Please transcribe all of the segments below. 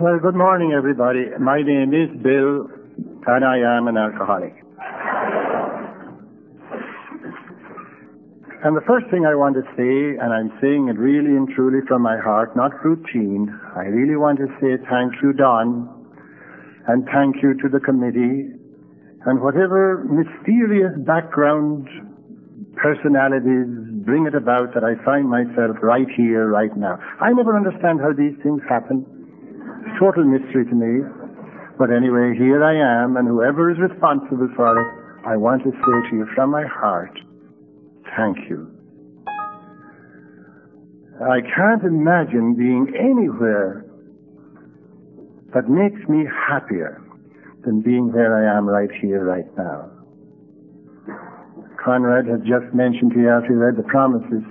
Well, good morning, everybody. My name is Bill, and I am an alcoholic. And the first thing I want to say, and I'm saying it really and truly from my heart, not routine, I really want to say thank you, Don, and thank you to the committee, and whatever mysterious background personalities bring it about that I find myself right here, right now. I never understand how these things happen. Total mystery to me. But anyway, here I am, and whoever is responsible for it, I want to say to you from my heart, thank you. I can't imagine being anywhere that makes me happier than being where I am right here, right now. Conrad has just mentioned to you after he read the promises.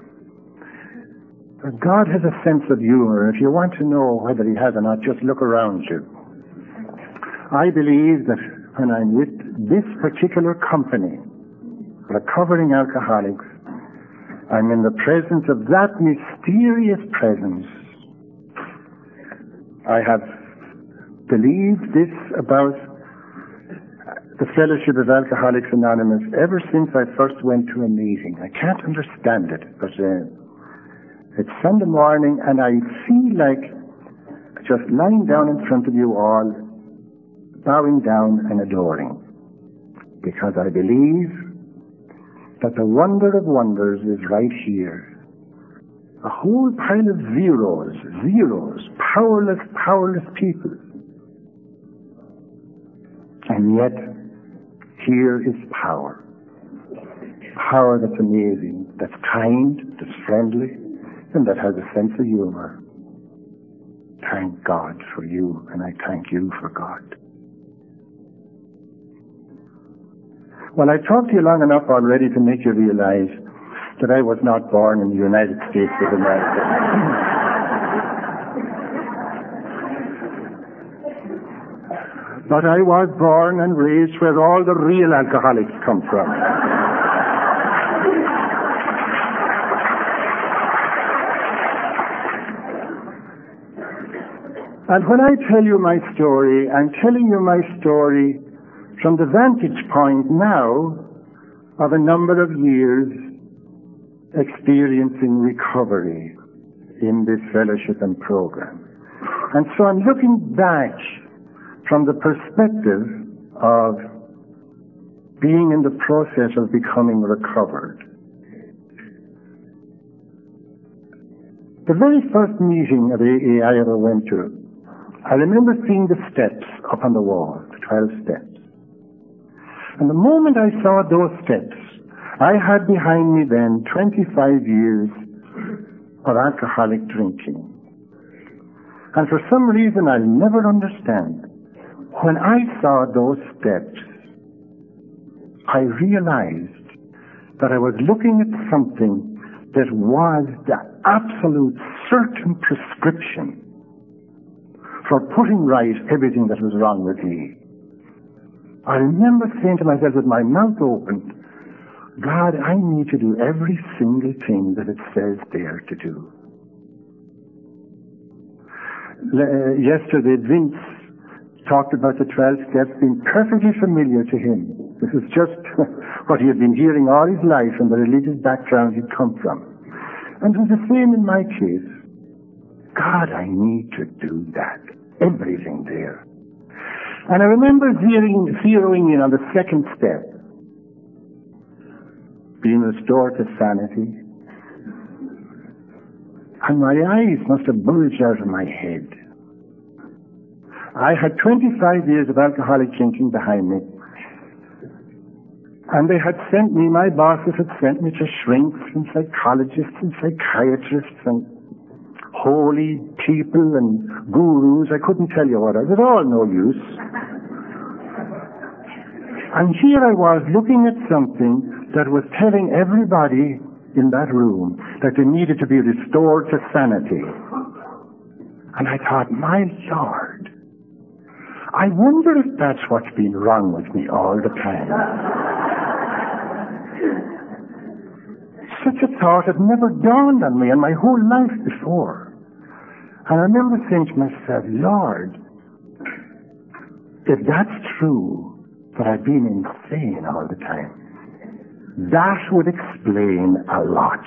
God has a sense of humor. If you want to know whether he has or not, just look around you. I believe that when I'm with this particular company, recovering alcoholics, I'm in the presence of that mysterious presence. I have believed this about the Fellowship of Alcoholics Anonymous ever since I first went to a meeting. I can't understand it, but it's Sunday morning, and I feel like just lying down in front of you all, bowing down and adoring, because I believe that the wonder of wonders is right here. A whole pile of zeros, powerless people. And yet, here is power. Power that's amazing, that's kind, that's friendly, and that has a sense of humor. Thank God for you, and I thank you for God. Well, I've talked to you long enough already to make you realize that I was not born in the United States of America. But I was born and raised where all the real alcoholics come from. And when I tell you my story, I'm telling you my story from the vantage point now of a number of years experiencing recovery in this fellowship and program. And so I'm looking back from the perspective of being in the process of becoming recovered. The very first meeting of AA I ever went to, I remember seeing the steps up on the wall, the 12 steps. And the moment I saw those steps, I had behind me then 25 years of alcoholic drinking. And for some reason I'll never understand, when I saw those steps, I realized that I was looking at something that was the absolute certain prescription for putting right everything that was wrong with me. I remember saying to myself with my mouth open, God, I need to do every single thing that it says there to do. Yesterday, Vince talked about the 12 steps being perfectly familiar to him. This is just what he had been hearing all his life and the religious background he'd come from. And it was the same in my case. God, I need to do that. Everything there. And I remember zeroing in on the second step, being restored to sanity. And my eyes must have bulged out of my head. I had 25 years of alcoholic drinking behind me. And they had sent me, my bosses had sent me to shrinks and psychologists and psychiatrists and holy people and gurus. I couldn't tell you what. It was all no use. And here I was looking at something that was telling everybody in that room that they needed to be restored to sanity. And I thought, my Lord, I wonder if that's what's been wrong with me all the time. Such a thought had never dawned on me in my whole life before. And I remember saying to myself, Lord, if that's true, that I've been insane all the time, that would explain a lot.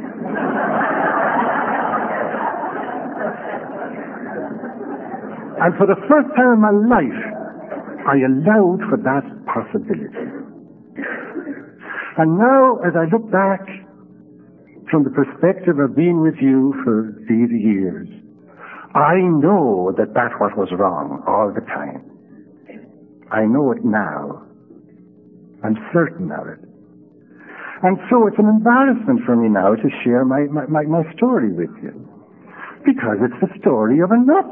And for the first time in my life, I allowed for that possibility. And now, as I look back from the perspective of being with you for these years, I know that what was wrong all the time. I know it now. I'm certain of it. And so it's an embarrassment for me now to share my story with you. Because it's the story of a nut.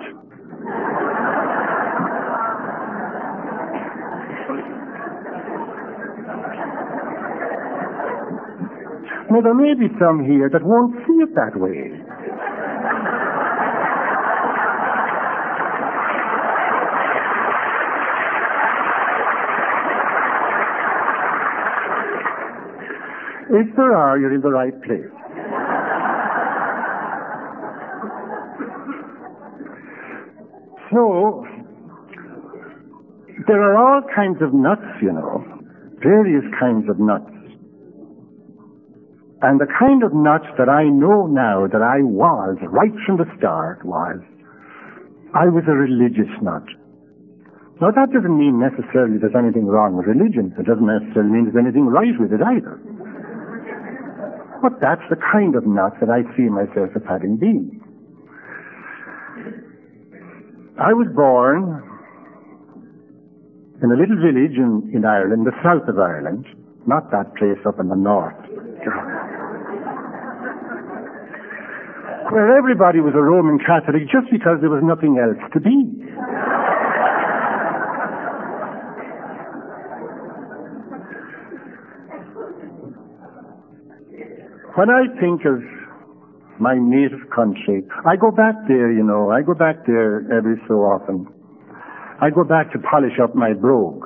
Now there may be some here that won't see it that way. If there are, you're in the right place. So, there are all kinds of nuts, you know, various kinds of nuts. And the kind of nut that I know now that I was, right from the start, I was a religious nut. Now that doesn't mean necessarily there's anything wrong with religion. It doesn't necessarily mean there's anything right with it either. But that's the kind of nut that I see myself as having been. I was born in a little village in Ireland, the south of Ireland, not that place up in the north, where everybody was a Roman Catholic just because there was nothing else to be. When I think of my native country, I go back there, you know, I go back there every so often. I go back to polish up my brogue.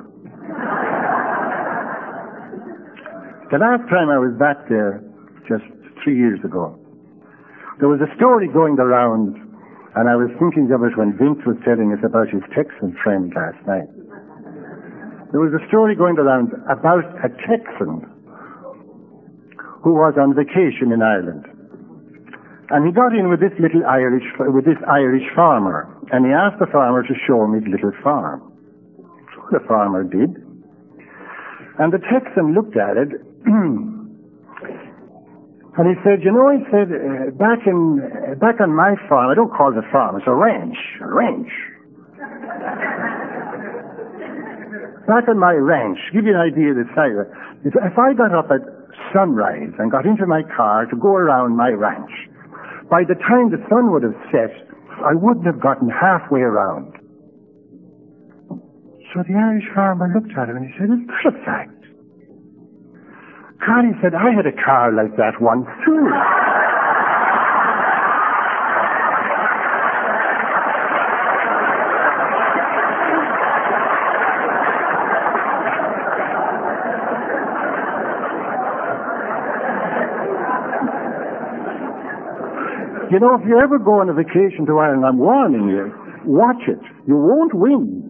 The last time I was back there, just 3 years ago, there was a story going around, and I was thinking of it when Vince was telling us about his Texan friend last night. There was a story going around about a Texan who was on vacation in Ireland. And he got in with this Irish farmer, and he asked the farmer to show him his little farm. So the farmer did. And the Texan looked at it, and he said, back on my farm, I don't call it a farm, it's a ranch. Back on my ranch, give you an idea of the size of it. If I got up at sunrise and got into my car to go around my ranch, by the time the sun would have set, I wouldn't have gotten halfway around. So the Irish farmer looked at him and he said, "Is that a fact?" God, he said, "I had a car like that once too." You know, if you ever go on a vacation to Ireland, I'm warning you, watch it. You won't win.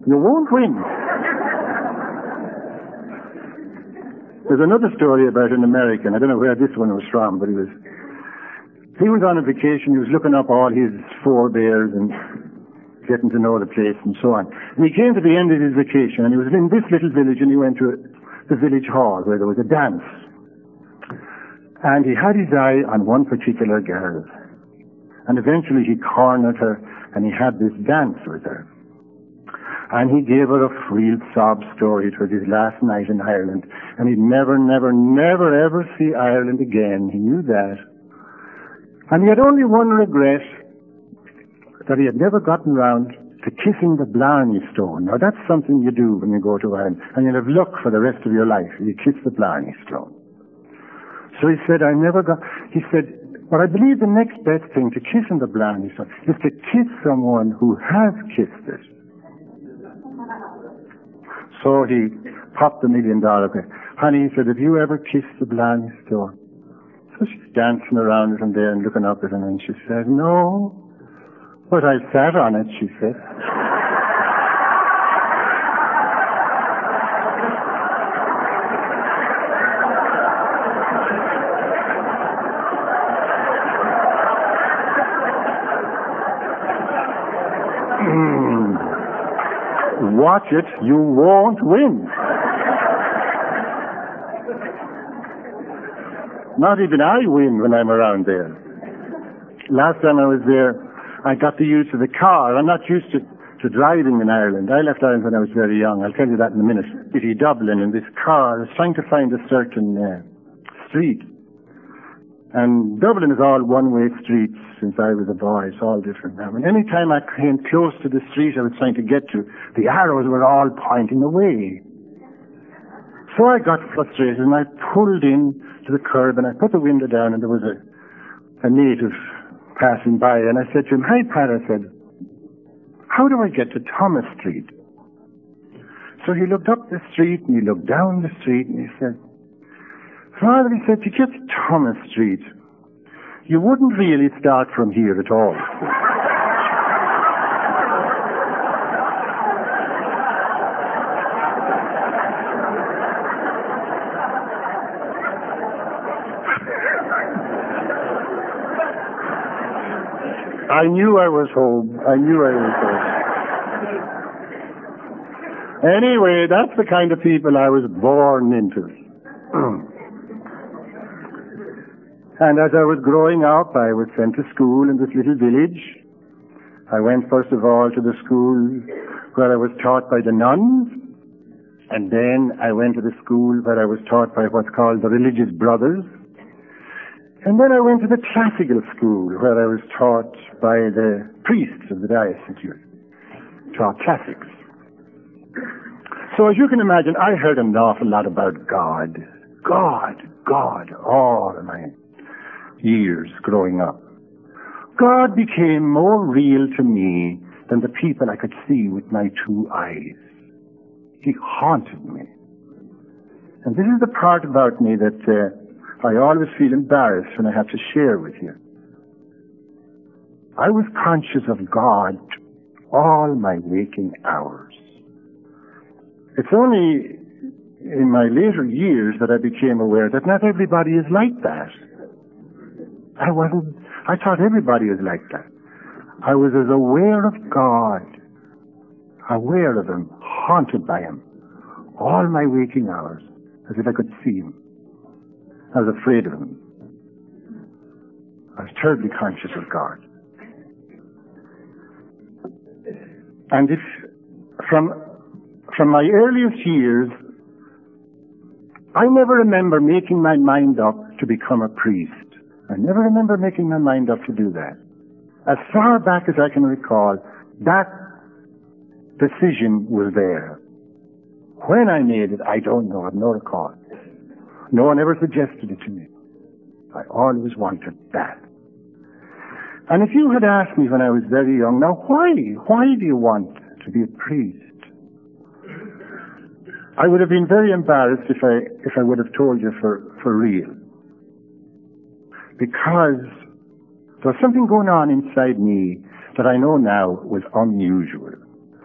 There's another story about an American. I don't know where this one was from, but he was on a vacation. He was looking up all his forebears and getting to know the place and so on. And he came to the end of his vacation, and he was in this little village, and he went to the village hall where there was a dance. And he had his eye on one particular girl. And eventually he cornered her, and he had this dance with her. And he gave her a real sob story. It was his last night in Ireland. And he'd never ever see Ireland again. He knew that. And he had only one regret, that he had never gotten round to kissing the Blarney Stone. Now that's something you do when you go to Ireland, and you'll have luck for the rest of your life. You kiss the Blarney Stone. So he said, but I believe the next best thing to kissing the Blarney Stone is to kiss someone who has kissed it. So he popped $1 million. Honey, he said, "Have you ever kissed the Blarney Stone?" So she's dancing around it and there and looking up at him, and she said, "No, But I sat on it, she said. Watch it, you won't win. Not even I win when I'm around there. Last time I was there, I got the use of the car. I'm not used to driving in Ireland. I left Ireland when I was very young. I'll tell you that in a minute. City Dublin, in this car, I was trying to find a certain street. And Dublin is all one-way streets since I was a boy. It's all different now. And any time I came close to the street I was trying to get to, the arrows were all pointing away. So I got frustrated and I pulled in to the curb and I put the window down, and there was a native passing by, and I said to him, "Hi, Pat," I said, "how do I get to Thomas Street?" So he looked up the street and he looked down the street and he said, "Father," he said, "to get to Thomas Street, you wouldn't really start from here at all." I knew I was home. Anyway, that's the kind of people I was born into. And as I was growing up, I was sent to school in this little village. I went first of all to the school where I was taught by the nuns, and then I went to the school where I was taught by what's called the religious brothers. And then I went to the classical school where I was taught by the priests of the diocese, taught classics. So as you can imagine, I heard an awful lot about God, all of my years growing up. God became more real to me than the people I could see with my two eyes. He haunted me. And this is the part about me that I always feel embarrassed when I have to share with you. I was conscious of God all my waking hours. It's only in my later years that I became aware that not everybody is like that. I thought everybody was like that. I was as aware of God, aware of Him, haunted by Him, all my waking hours, as if I could see Him. I was afraid of Him. I was terribly conscious of God. And if from my earliest years, I never remember making my mind up to become a priest. I never remember making my mind up to do that. As far back as I can recall, that decision was there. When I made it, I don't know. I have no recall. No one ever suggested it to me. I always wanted that. And if you had asked me when I was very young, now why do you want to be a priest? I would have been very embarrassed if I would have told you for real. Because there was something going on inside me that I know now was unusual.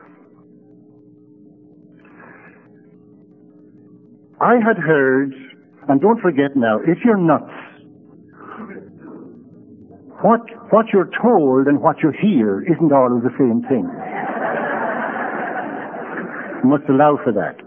I had heard, and don't forget now, if you're nuts, what you're told and what you hear isn't always the same thing. You must allow for that.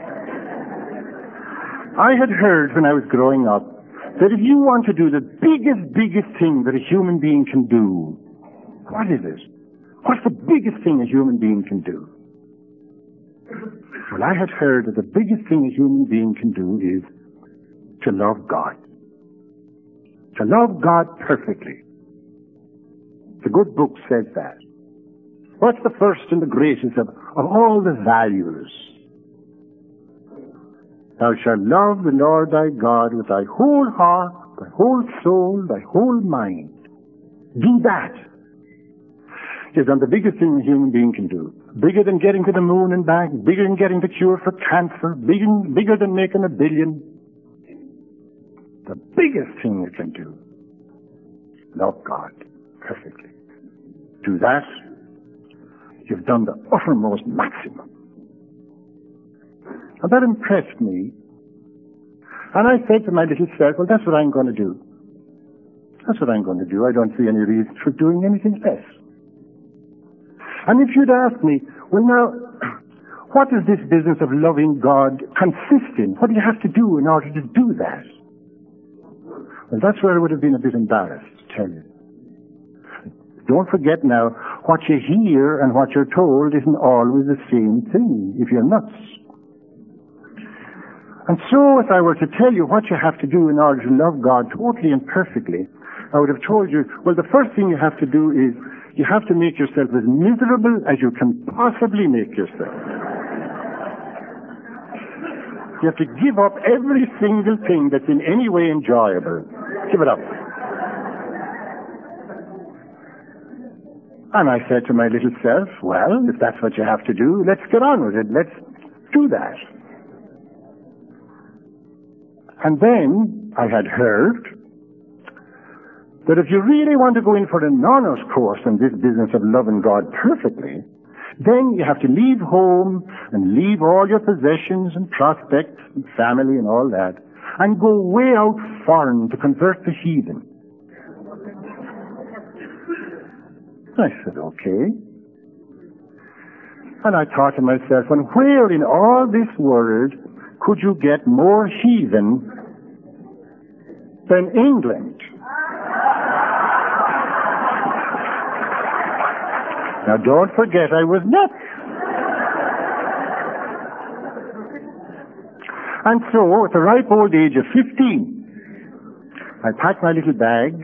I had heard when I was growing up that if you want to do the biggest thing that a human being can do, what is it? What's the biggest thing a human being can do? Well, I had heard that the biggest thing a human being can do is to love God. To love God perfectly. The good book says that. What's the first and the greatest of all the values? Thou shalt love the Lord thy God with thy whole heart, thy whole soul, thy whole mind. Do that. Is the biggest thing a human being can do. Bigger than getting to the moon and back, bigger than getting the cure for cancer, bigger than making $1 billion. The biggest thing you can do. Love God perfectly. do that, you've done the uttermost maximum. And that impressed me. And I said to my little self, well, that's what I'm going to do. That's what I'm going to do. I don't see any reason for doing anything less. And if you'd asked me, well now, what does this business of loving God consist in? What do you have to do in order to do that? Well, that's where I would have been a bit embarrassed to tell you. Don't forget now, what you hear and what you're told isn't always the same thing if you're nuts. And so if I were to tell you what you have to do in order to love God totally and perfectly, I would have told you, well, the first thing you have to do is you have to make yourself as miserable as you can possibly make yourself. You have to give up every single thing that's in any way enjoyable. Give it up. And I said to my little self, well, if that's what you have to do, let's get on with it. Let's do that. And then I had heard that if you really want to go in for an honors course in this business of loving God perfectly, then you have to leave home and leave all your possessions and prospects and family and all that and go way out foreign to convert the heathen. I said, okay. And I thought to myself, and where in all this world could you get more heathen than England? Now don't forget I was nuts. And so, at the ripe old age of 15, I packed my little bag.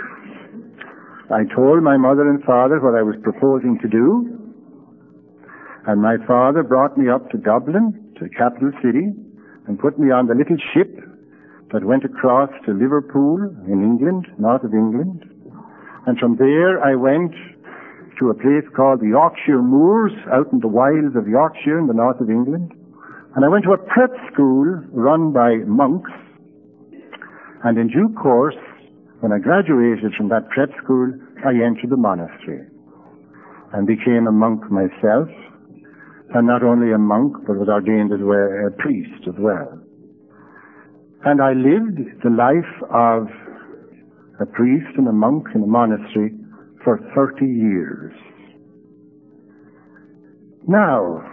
I told my mother and father what I was proposing to do. And my father brought me up to Dublin, to the capital city, and put me on the little ship that went across to Liverpool in England, north of England. And from there I went to a place called the Yorkshire Moors, out in the wilds of Yorkshire in the north of England. And I went to a prep school run by monks. And in due course, when I graduated from that prep school, I entered the monastery and became a monk myself. And not only a monk, but was ordained as well, a priest as well. And I lived the life of a priest and a monk in a monastery for 30 years. Now,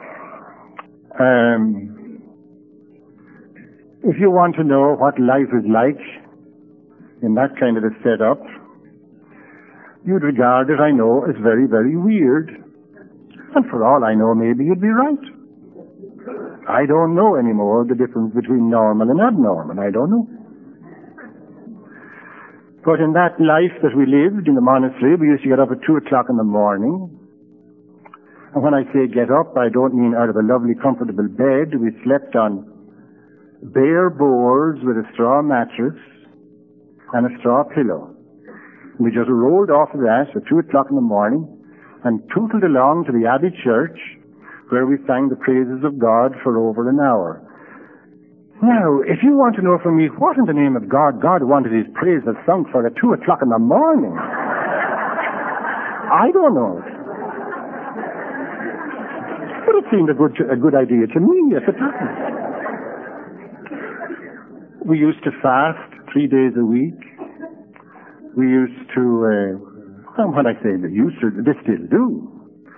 if you want to know what life is like in that kind of a setup, you'd regard it, I know, as very, very weird. And for all I know, maybe you'd be right. I don't know anymore the difference between normal and abnormal. I don't know. But in that life that we lived in the monastery, we used to get up at 2 o'clock in the morning. And when I say get up, I don't mean out of a lovely, comfortable bed. We slept on bare boards with a straw mattress and a straw pillow. We just rolled off of that at 2 o'clock in the morning and tootled along to the Abbey Church, where we sang the praises of God for over an hour. Now, if you want to know from me what in the name of God wanted his praises sung for at 2 o'clock in the morning, I don't know. But it seemed a good idea to me at the time. We used to fast 3 days a week. We used to, when I say they used to, they still do.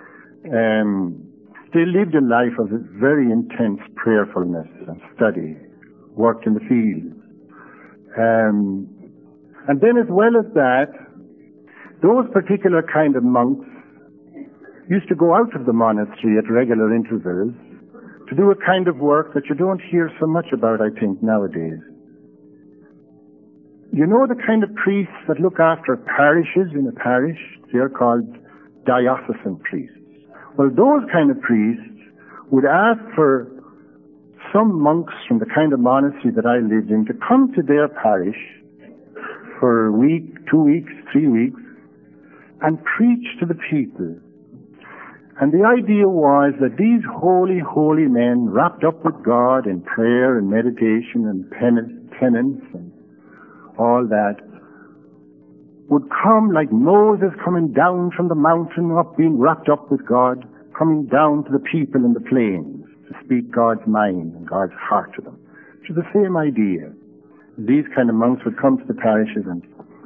They lived a life of very intense prayerfulness and study, worked in the fields. And then as well as that, those particular kind of monks used to go out of the monastery at regular intervals to do a kind of work that you don't hear so much about, I think, nowadays. You know the kind of priests that look after parishes in a parish? They're called diocesan priests. Well, those kind of priests would ask for some monks from the kind of monastery that I lived in to come to their parish for a week, 2 weeks, 3 weeks, and preach to the people. And the idea was that these holy, holy men, wrapped up with God in prayer and meditation and penance and all that, would come like Moses coming down from the mountain up, being wrapped up with God, coming down to the people in the plains to speak God's mind and God's heart to them. Which is the same idea. These kind of monks would come to the parishes and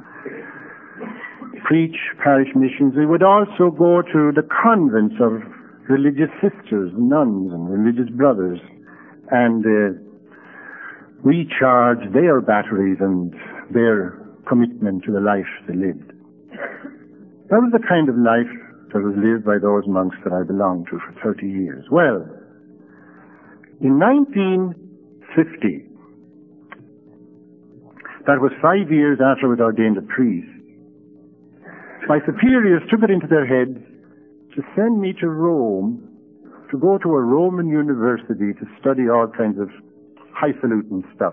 preach parish missions. We would also go to the convents of religious sisters, nuns, and religious brothers, and recharge their batteries and their commitment to the life they lived. That was the kind of life that was lived by those monks that I belonged to for 30 years. Well, in 1950, that was 5 years after I was ordained a priest, my superiors took it into their heads to send me to Rome, to go to a Roman university to study all kinds of highfalutin stuff.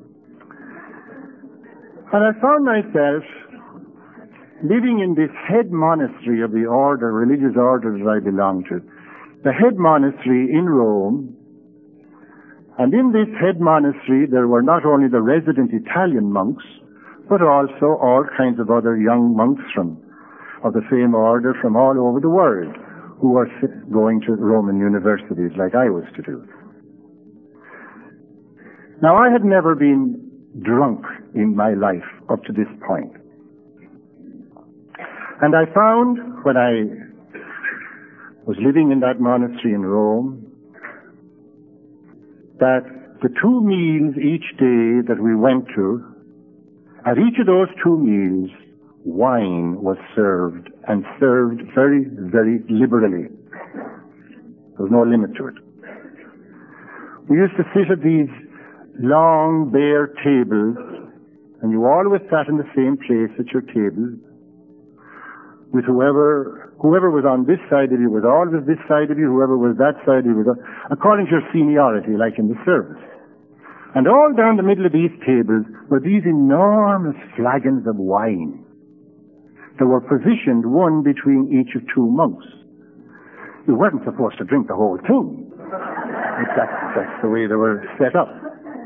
And I found myself living in this head monastery of the order, religious order that I belonged to, the head monastery in Rome. And in this head monastery there were not only the resident Italian monks, but also all kinds of other young monks of the same order from all over the world who were going to Roman universities like I was to do. Now, I had never been drunk in my life up to this point. And I found when I was living in that monastery in Rome that the 2 meals each day that we went to, at each of those 2 meals, wine was served, and served very, very liberally. There was no limit to it. We used to sit at these long, bare tables, and you always sat in the same place at your table, with whoever was on this side of you was always this side of you, whoever was that side of you was according to your seniority, like in the service. And all down the middle of these tables were these enormous flagons of wine. They were positioned one between each of 2 monks. You weren't supposed to drink the whole thing. That's the way they were set up.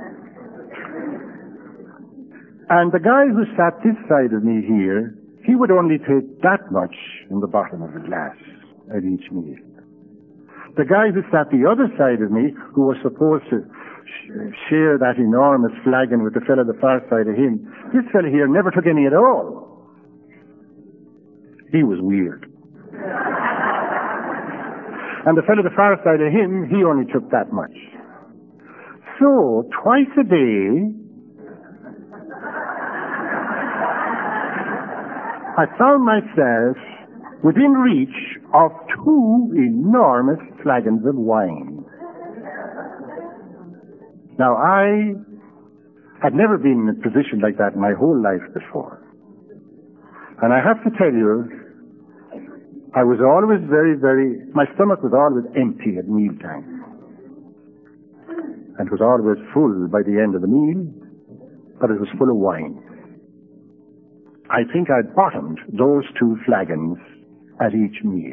And the guy who sat this side of me here, he would only take that much in the bottom of the glass at each meal. The guy who sat the other side of me, who was supposed to share that enormous flagon with the fellow the far side of him, this fellow here never took any at all. He was weird. And the fellow the far side of him, he only took that much. So, twice a day, I found myself within reach of 2 enormous flagons of wine. Now, I had never been in a position like that in my whole life before. And I have to tell you, I was always my stomach was always empty at mealtime. And it was always full by the end of the meal, but it was full of wine. I think I bottomed those 2 flagons at each meal.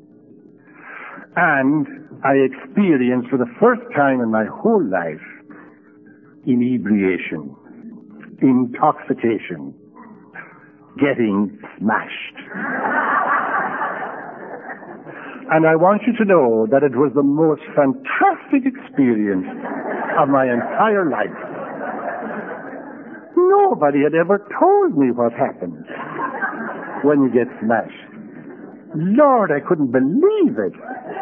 And I experienced for the first time in my whole life inebriation, intoxication, getting smashed. And I want you to know that it was the most fantastic experience of my entire life. Nobody had ever told me what happens when you get smashed. Lord, I couldn't believe it.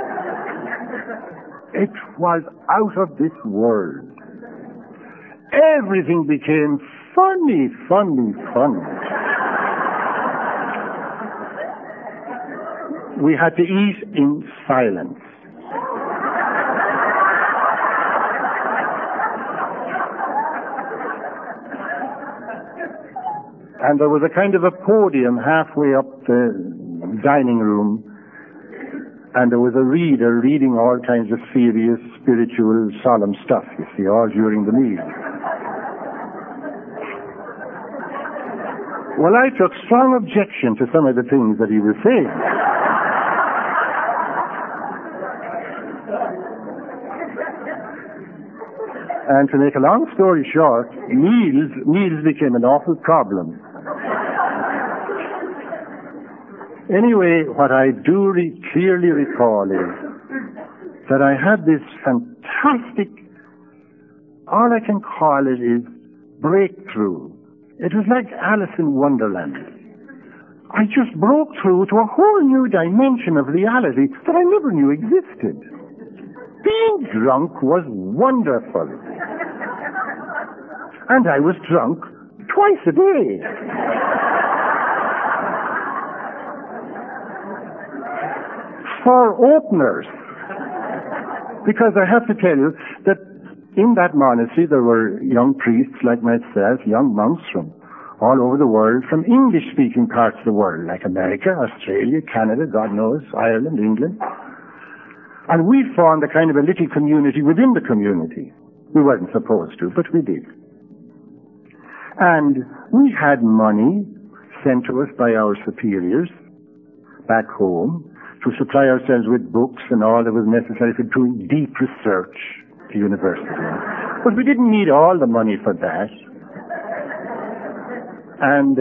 It was out of this world. Everything became funny. We had to eat in silence. And there was a kind of a podium halfway up the dining room, and there was a reader reading all kinds of serious, spiritual, solemn stuff, you see, all during the meal. Well, I took strong objection to some of the things that he was saying. And to make a long story short, meals became an awful problem. Anyway, what I do clearly recall is that I had this fantastic, all I can call it is breakthrough. It was like Alice in Wonderland. I just broke through to a whole new dimension of reality that I never knew existed. Being drunk was wonderful. And I was drunk twice a day. For openers. Because I have to tell you that in that monastery there were young priests like myself, young monks from all over the world, from English-speaking parts of the world, like America, Australia, Canada, God knows, Ireland, England. And we formed a kind of a little community within the community. We weren't supposed to, but we did. And we had money sent to us by our superiors back home to supply ourselves with books and all that was necessary for doing deep research at the university. But we didn't need all the money for that. And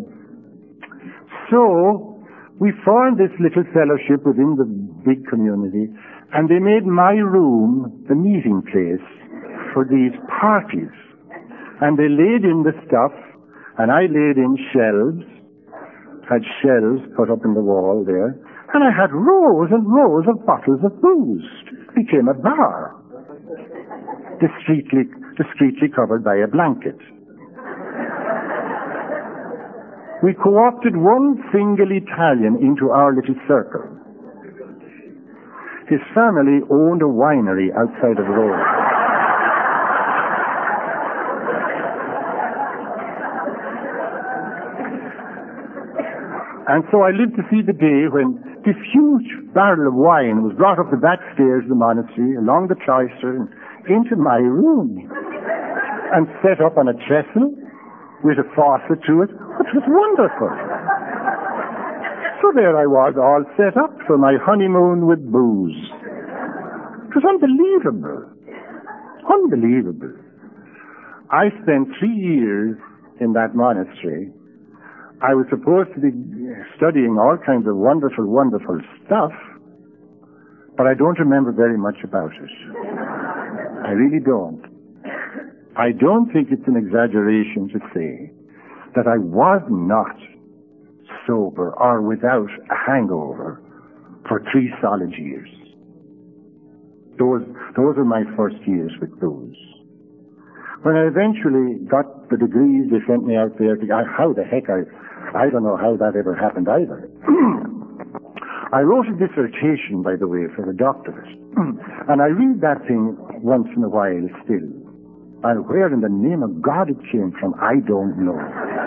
so we formed this little fellowship within the big community, and they made my room the meeting place for these parties. And they laid in the stuff, and I laid in shelves, had shelves put up in the wall there, and I had rows and rows of bottles of booze. It became a bar, discreetly covered by a blanket. We co-opted one single Italian into our little circle. His family owned a winery outside of Rome. And so I lived to see the day when this huge barrel of wine was brought up the back stairs of the monastery, along the cloister, and into my room, and set up on a trestle with a faucet to it, which was wonderful. So there I was, all set up for my honeymoon with booze. It was unbelievable. Unbelievable. I spent 3 years in that monastery. I was supposed to be studying all kinds of wonderful, wonderful stuff, but I don't remember very much about it. I really don't. I don't think it's an exaggeration to say that I was not sober or without a hangover for 3 solid years. Those were my first years with booze. When I eventually got the degrees, they sent me out there to, how the heck, I don't know how that ever happened either. I wrote a dissertation, by the way, for the doctorate. And I read that thing once in a while still. And where in the name of God it came from, I don't know.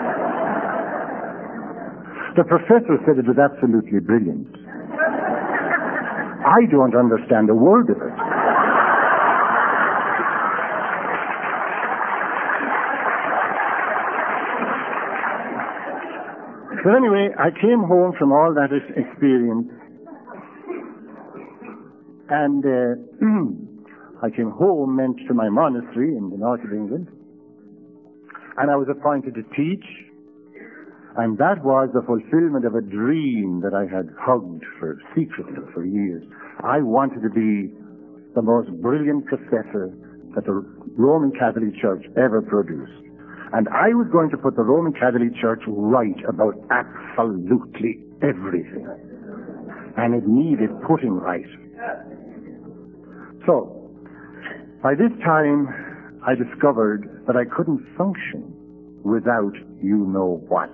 The professor said it was absolutely brilliant. I don't understand a word of it. But anyway, I came home from all that experience, and I came home, meant to my monastery in the north of England, and I was appointed to teach, and that was the fulfillment of a dream that I had hugged secretly for years. I wanted to be the most brilliant professor that the Roman Catholic Church ever produced. And I was going to put the Roman Catholic Church right about absolutely everything. And it needed putting right. So, by this time, I discovered that I couldn't function without you know what.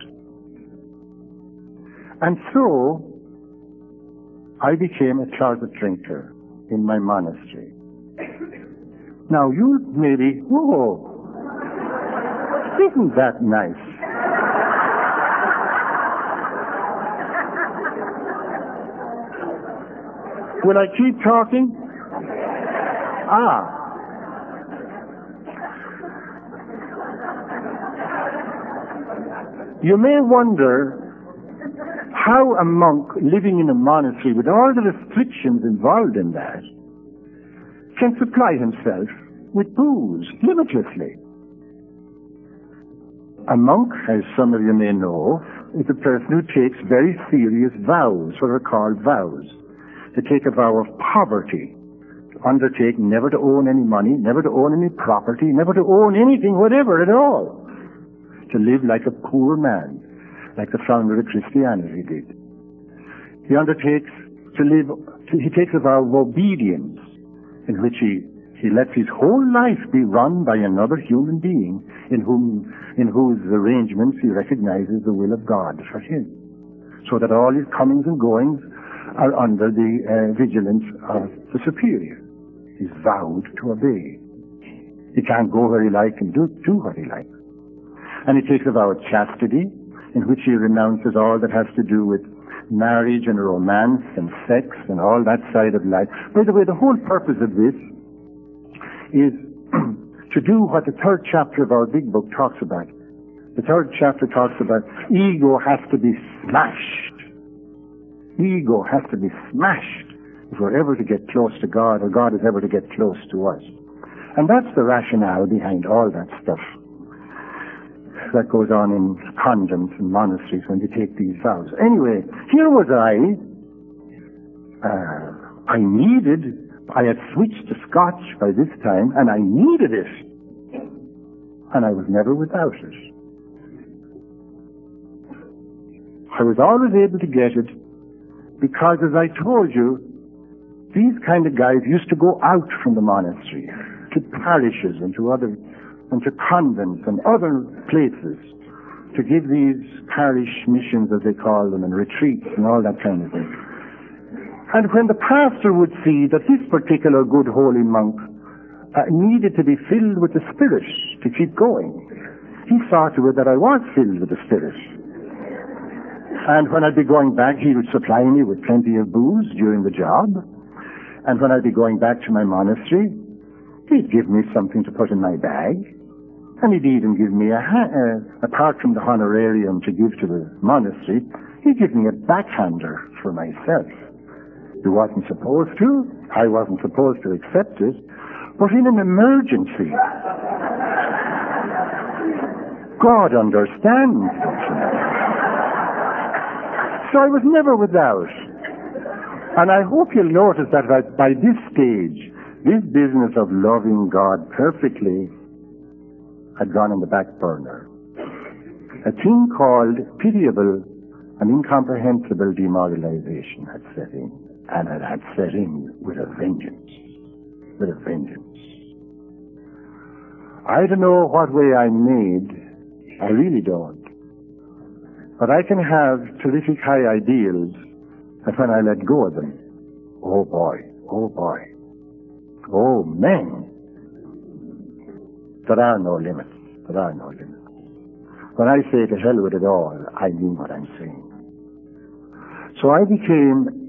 And so, I became a closet drinker in my monastery. Now, you maybe, whoa, isn't that nice? Will I keep talking? You may wonder how a monk living in a monastery with all the restrictions involved in that can supply himself with booze limitlessly. A monk, as some of you may know, is a person who takes very serious vows, what are called vows. They take a vow of poverty, to undertake never to own any money, never to own any property, never to own anything, whatever at all. To live like a poor man, like the founder of Christianity did. He undertakes to live, he takes a vow of obedience, in which he lets his whole life be run by another human being in whose arrangements he recognizes the will of God for him, so that all his comings and goings are under the vigilance of the superior. He's vowed to obey. He can't go where he likes and do what he likes. And he takes a vow of chastity, in which he renounces all that has to do with marriage and romance and sex and all that side of life. By the way, the whole purpose of this is to do what the third chapter of our big book talks about. The third chapter talks about ego has to be smashed. Ego has to be smashed if we're ever to get close to God, or God is ever to get close to us. And that's the rationale behind all that stuff that goes on in convents and monasteries when they take these vows. Anyway, here was I had switched to Scotch by this time, and I needed it. And I was never without it. I was always able to get it because, as I told you, these kind of guys used to go out from the monastery to parishes and to convents and other places to give these parish missions, as they call them, and retreats and all that kind of thing. And when the pastor would see that this particular good holy monk needed to be filled with the Spirit to keep going, he saw to it that I was filled with the Spirit. And when I'd be going back, he would supply me with plenty of booze during the job. And when I'd be going back to my monastery, he'd give me something to put in my bag. And he'd even give me apart from the honorarium to give to the monastery, he'd give me a backhander for myself. He wasn't supposed to. I wasn't supposed to accept it. But in an emergency, God understands. So I was never without. And I hope you'll notice that by this stage, this business of loving God perfectly had gone in the back burner. A thing called pitiable and incomprehensible demoralization had set in. And it had set in with a vengeance. With a vengeance. I don't know what way I'm made. I really don't. But I can have terrific high ideals, and when I let go of them, oh boy, oh boy, oh man, there are no limits. There are no limits. When I say to hell with it all, I mean what I'm saying. So I became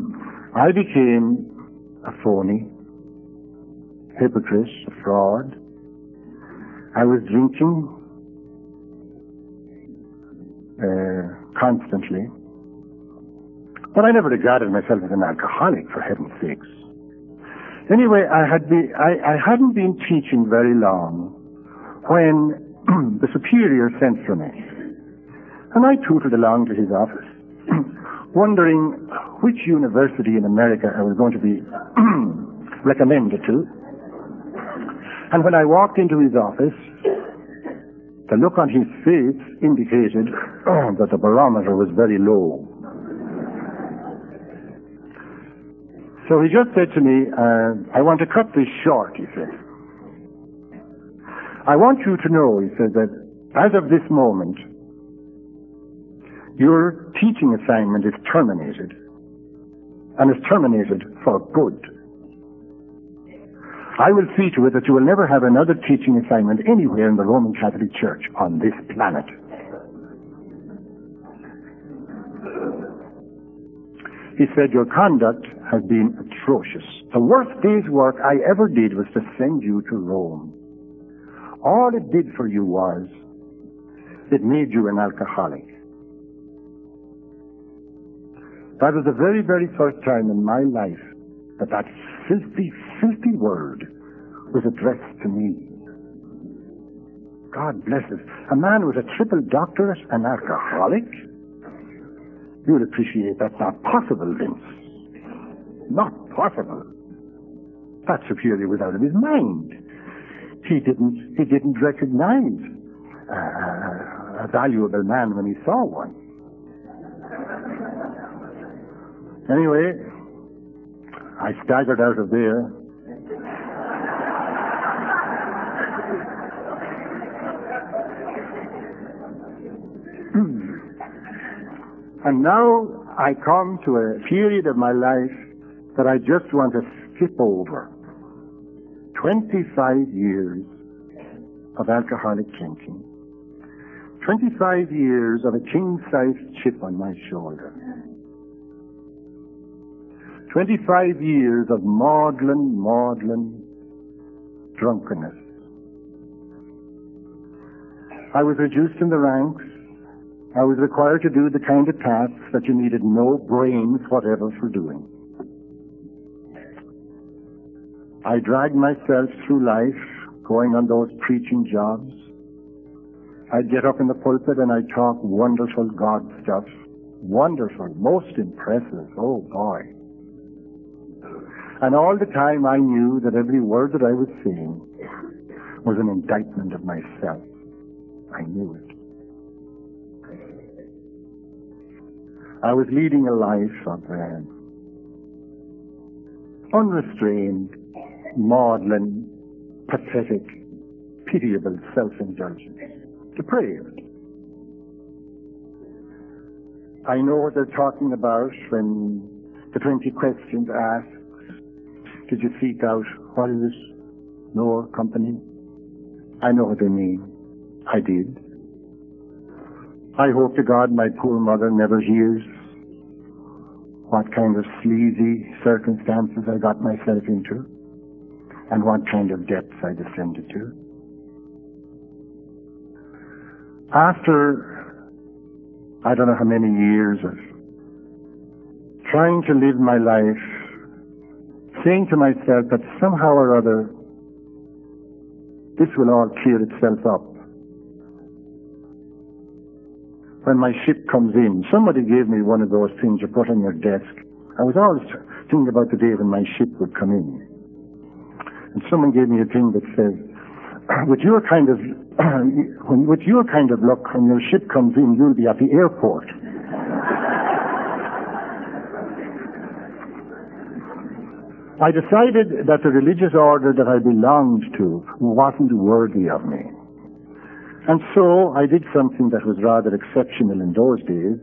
a phony, hypocrite, a fraud. I was drinking constantly. But I never regarded myself as an alcoholic, for heaven's sakes. Anyway, I hadn't been teaching very long when the superior sent for me. And I tootled along to his office, wondering which university in America I was going to be recommended to. And when I walked into his office, the look on his face indicated that the barometer was very low. So he just said to me, I want to cut this short, he said. I want you to know, he said, that as of this moment, your teaching assignment is terminated, and is terminated for good. I will see to it that you will never have another teaching assignment anywhere in the Roman Catholic Church on this planet. He said, your conduct has been atrocious. The worst day's work I ever did was to send you to Rome. All it did for you was, it made you an alcoholic. That was the very, very first time in my life that filthy, filthy word was addressed to me. God bless us. A man with a triple doctorate, an alcoholic? You'll appreciate that's not possible, Vince. Not possible. That superior was out of his mind. He didn't recognize a valuable man when he saw one. Anyway, I staggered out of there. And now I come to a period of my life that I just want to skip over. 25 years of alcoholic drinking. 25 years of a king-sized chip on my shoulder. 25 years of maudlin drunkenness. I was reduced in the ranks. I was required to do the kind of tasks that you needed no brains whatever for doing. I dragged myself through life, going on those preaching jobs. I'd get up in the pulpit and I'd talk wonderful God stuff. Wonderful, most impressive, oh boy. And all the time I knew that every word that I was saying was an indictment of myself. I knew it. I was leading a life of unrestrained, maudlin, pathetic, pitiable self-indulgence. Depraved. I know what they're talking about when the 20 questions asked, did you seek out what is this? Lower company? I know what they mean. I did. I hope to God my poor mother never hears what kind of sleazy circumstances I got myself into and what kind of depths I descended to. After I don't know how many years of trying to live my life, saying to myself that somehow or other this will all clear itself up. When my ship comes in, somebody gave me one of those things you put on your desk. I was always thinking about the day when my ship would come in. And someone gave me a thing that says, with your kind of luck, when your ship comes in, you'll be at the airport. I decided that the religious order that I belonged to wasn't worthy of me. And so I did something that was rather exceptional in those days.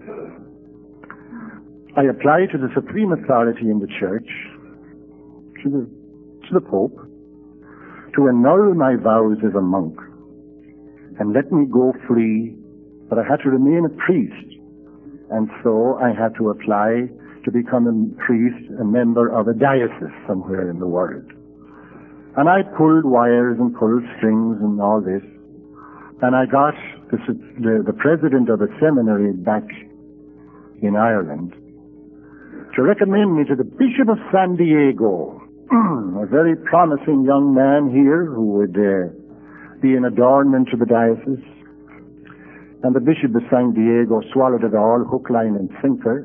I applied to the supreme authority in the church, to the Pope, to annul my vows as a monk and let me go free, but I had to remain a priest. And so I had to apply to become a priest, a member of a diocese somewhere in the world. And I pulled wires and pulled strings and all this. And I got the president of a seminary back in Ireland to recommend me to the Bishop of San Diego, a very promising young man here who would be an adornment to the diocese. And the Bishop of San Diego swallowed it all, hook, line, and sinker.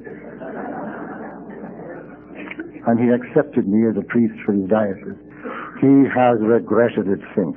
And he accepted me as a priest for his diocese. He has regretted it since.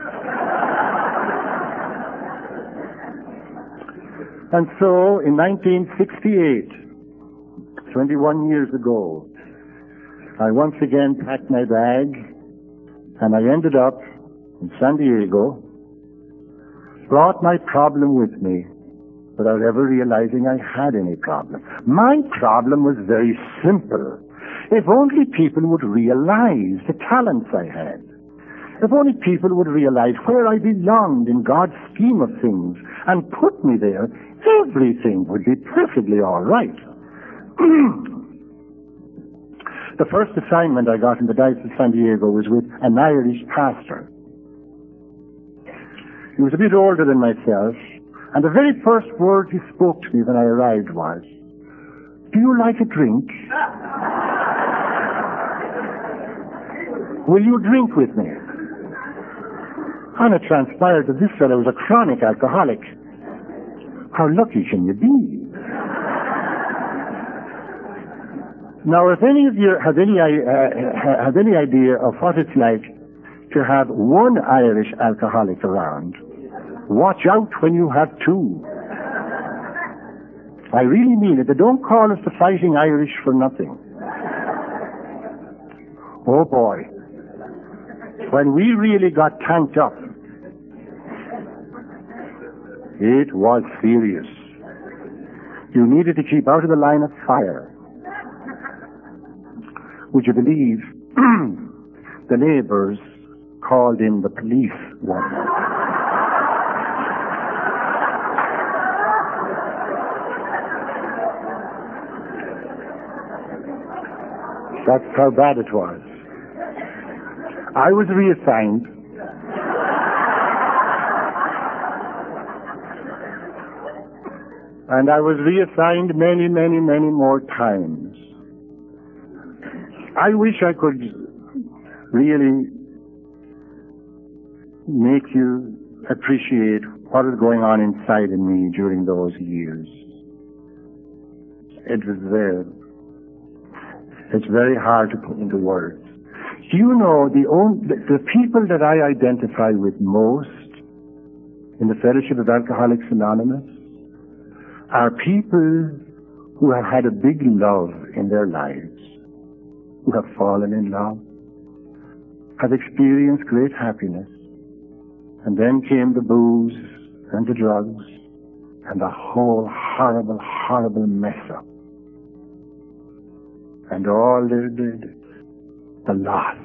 And so, in 1968, 21 years ago, I once again packed my bag, and I ended up in San Diego, brought my problem with me, without ever realizing I had any problem. My problem was very simple. If only people would realize the talents I had. If only people would realize where I belonged in God's scheme of things and put me there, everything would be perfectly all right. The first assignment I got in the Diocese of San Diego was with an Irish pastor. He was a bit older than myself, and the very first words he spoke to me when I arrived was, "Do you like a drink? Will you drink with me?" And it transpired that this fellow was a chronic alcoholic. How lucky can you be? Now, if any of you have any idea of what it's like to have one Irish alcoholic around, watch out when you have two. I really mean it. They don't call us the Fighting Irish for nothing. Oh boy. When we really got tanked up, it was serious. You needed to keep out of the line of fire. Would you believe the neighbors called in the police one night? That's how bad it was. I was reassigned. And I was reassigned many, many, many more times. I wish I could really make you appreciate what was going on inside in me during those years. It was there. It's very hard to put into words. Do you know the people that I identify with most in the Fellowship of Alcoholics Anonymous are people who have had a big love in their lives, who have fallen in love, have experienced great happiness, and then came the booze and the drugs and the whole horrible, horrible mess up. And all the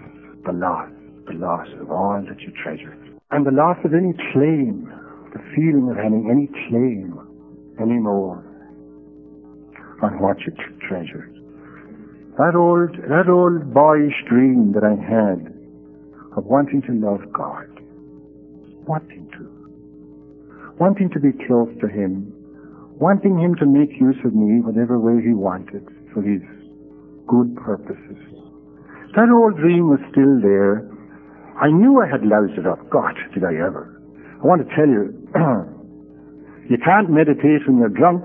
loss of all that you treasured. And the loss of any claim, the feeling of having any claim anymore on what you treasured. That old boyish dream that I had of wanting to love God, wanting to be close to Him, wanting Him to make use of me whatever way He wanted for His good purposes. That old dream was still there. I knew I had loused it up. God, did I ever. I want to tell you, you can't meditate when you're drunk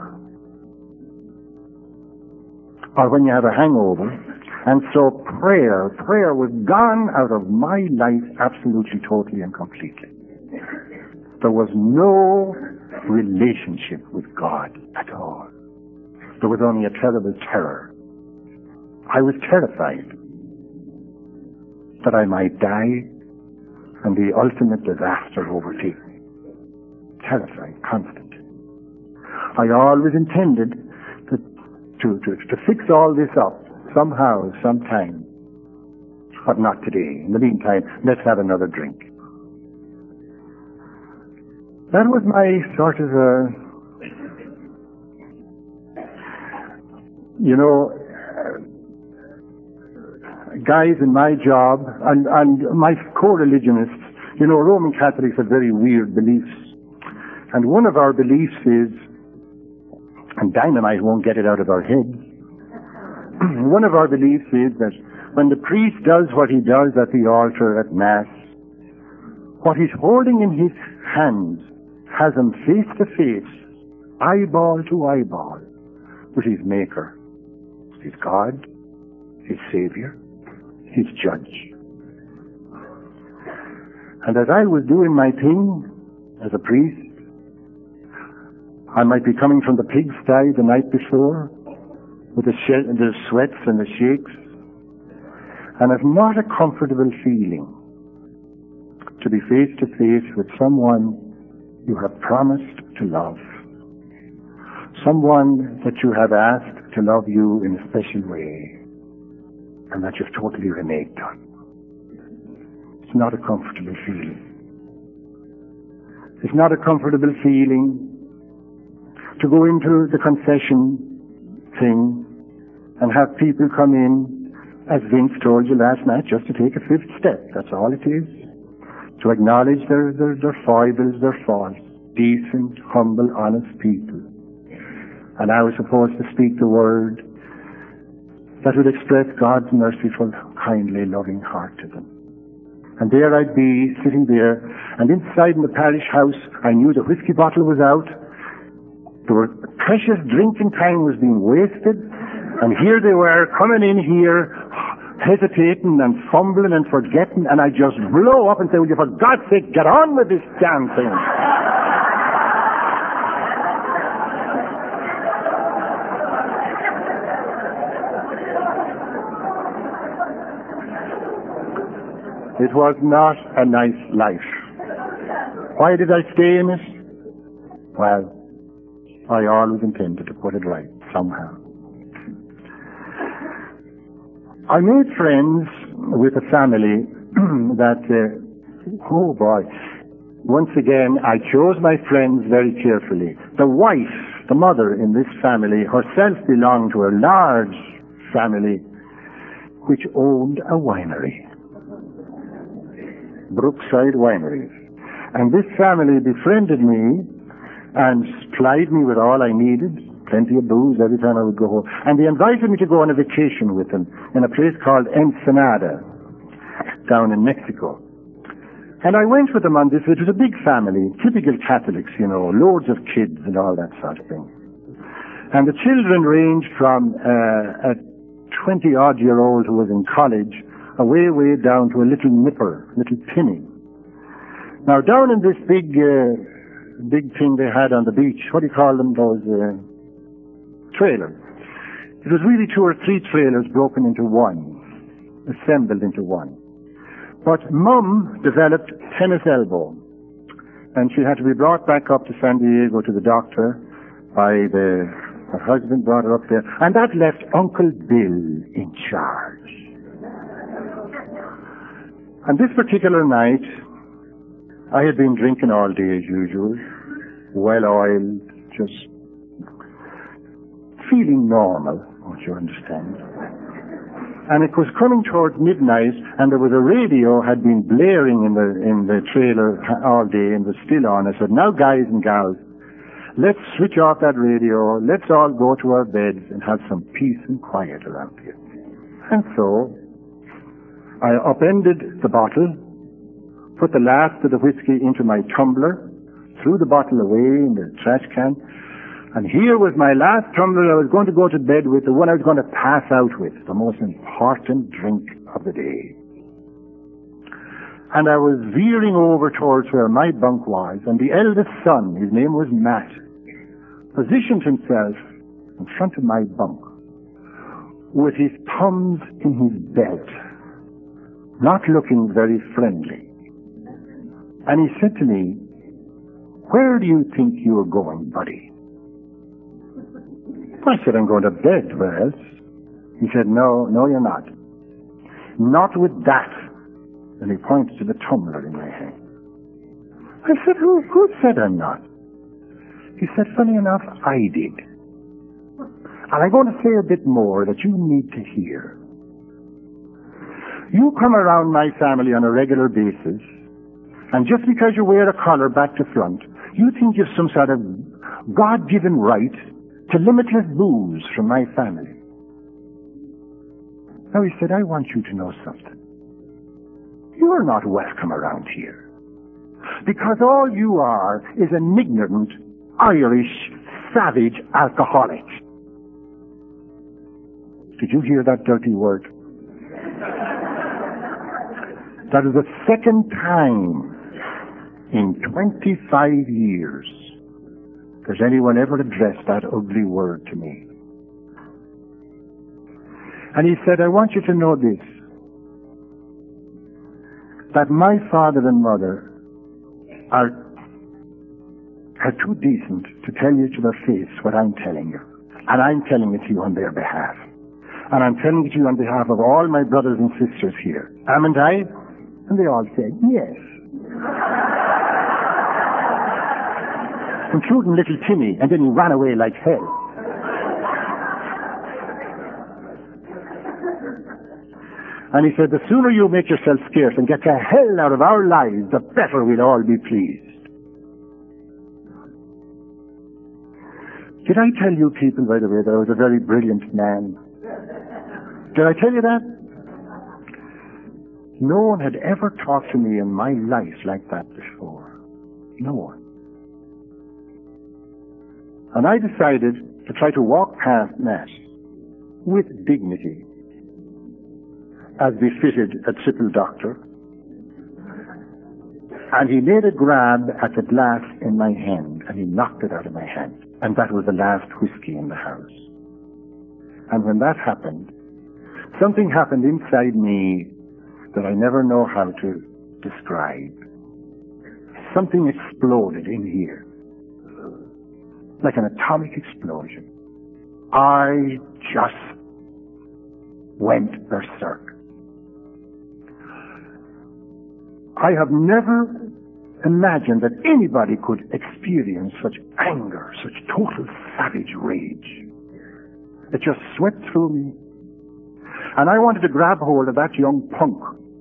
or when you have a hangover. And so prayer was gone out of my life absolutely, totally and completely. There was no relationship with God at all. There was only a terrible terror. I was terrified that I might die and the ultimate disaster overtake me. Terrified, constantly. I always intended to fix all this up somehow, sometime, but not today. In the meantime, let's have another drink. That was my sort of guys in my job and my co-religionists, Roman Catholics have very weird beliefs. And one of our beliefs is, and dynamite won't get it out of our heads, one of our beliefs is that when the priest does what he does at the altar at Mass, what he's holding in his hands has him face to face, eyeball to eyeball, with his Maker, his God, his Savior, his Judge. And as I was doing my thing as a priest, I might be coming from the pigsty the night before with the sweats and the shakes, and it's not a comfortable feeling to be face to face with someone you have promised to love, someone that you have asked to love you in a special way, and that you've totally reneged on. It's not a comfortable feeling. It's not a comfortable feeling to go into the confession thing and have people come in, as Vince told you last night, just to take a fifth step. That's all it is. To acknowledge their foibles, their faults. Decent, humble, honest people. And I was supposed to speak the word that would express God's merciful, kindly, loving heart to them. And there I'd be, sitting there, and inside in the parish house, I knew the whiskey bottle was out. There were precious drinking time was being wasted, And here they were, coming in here, hesitating and fumbling and forgetting, and I just blow up and say, will you for God's sake get on with this damn thing? It was not a nice life. Why did I stay in it? Well, I always intended to put it right somehow. I made friends with a family that, oh boy, once again, I chose my friends very carefully. The wife, the mother in this family, herself belonged to a large family which owned a winery, Brookside Wineries. And this family befriended me and supplied me with all I needed, plenty of booze every time I would go home. And they invited me to go on a vacation with them in a place called Ensenada, down in Mexico. And I went with them on this. It was a big family, typical Catholics, you know, loads of kids and all that sort of thing. And the children ranged from a 20-odd-year-old who was in college, way down to a little nipper, little Timmy. Now, down in this big thing they had on the beach, what do you call them, those trailers? It was really 2 or 3 trailers broken into one, assembled into one. But Mum developed tennis elbow, and she had to be brought back up to San Diego to the doctor by her husband brought her up there, and that left Uncle Bill in charge. And this particular night, I had been drinking all day as usual, well-oiled, just feeling normal, don't you understand? And it was coming towards midnight, and there was a radio had been blaring in the trailer all day, and was still on. I said, now guys and gals, let's switch off that radio, let's all go to our beds and have some peace and quiet around here. And so, I upended the bottle, put the last of the whiskey into my tumbler, threw the bottle away in the trash can, and here was my last tumbler I was going to go to bed with, the one I was going to pass out with, the most important drink of the day. And I was veering over towards where my bunk was, and the eldest son, his name was Matt, positioned himself in front of my bunk with his thumbs in his belt, not looking very friendly. And he said to me, where do you think you're going, buddy? I said, I'm going to bed. Where else? He said, no, you're not. Not with that. And he pointed to the tumbler in my hand. I said, who said I'm not? He said, funny enough, I did. And I'm going to say a bit more that you need to hear. You come around my family on a regular basis, and just because you wear a collar back to front, you think you've some sort of God-given right to limitless booze from my family. Now he said, I want you to know something. You are not welcome around here. Because all you are is an ignorant, Irish, savage alcoholic. Did you hear that dirty word? That is the second time in 25 years has anyone ever addressed that ugly word to me. And he said, I want you to know this, that my father and mother are too decent to tell you to their face what I'm telling you. And I'm telling it to you on their behalf. And I'm telling it to you on behalf of all my brothers and sisters here. Haven't I? And they all said, yes. Including little Timmy, and then he ran away like hell. And he said, the sooner you make yourself scarce and get the hell out of our lives, the better we'll all be pleased. Did I tell you people, by the way, that I was a very brilliant man? Did I tell you that? No one had ever talked to me in my life like that before. No one. And I decided to try to walk past Matt with dignity, as befitted a triple doctor, and he made a grab at the glass in my hand, and he knocked it out of my hand. And that was the last whiskey in the house. And when that happened, something happened inside me that I never know how to describe. Something exploded in here, like an atomic explosion. I just went berserk. I have never imagined that anybody could experience such anger, such total savage rage. It just swept through me. And I wanted to grab hold of that young punk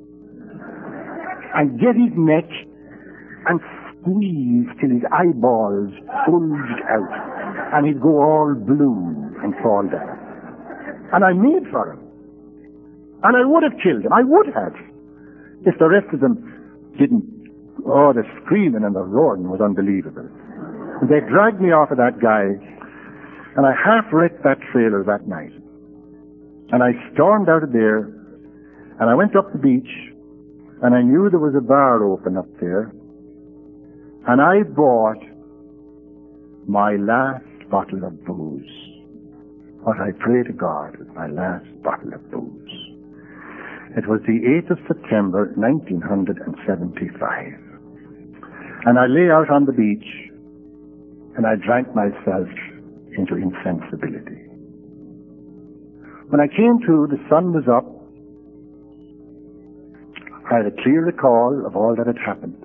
and get his neck and squeeze till his eyeballs bulged out and he'd go all blue and fall down. And I made for him. And I would have killed him. I would have. If the rest of them didn't. Oh, the screaming and the roaring was unbelievable. They dragged me off of that guy, and I half wrecked that trailer that night. And I stormed out of there, and I went up the beach, and I knew there was a bar open up there, and I bought my last bottle of booze. What I pray to God was my last bottle of booze. It was the 8th of September, 1975. And I lay out on the beach, and I drank myself into insensibility. When I came to, the sun was up. I had a clear recall of all that had happened.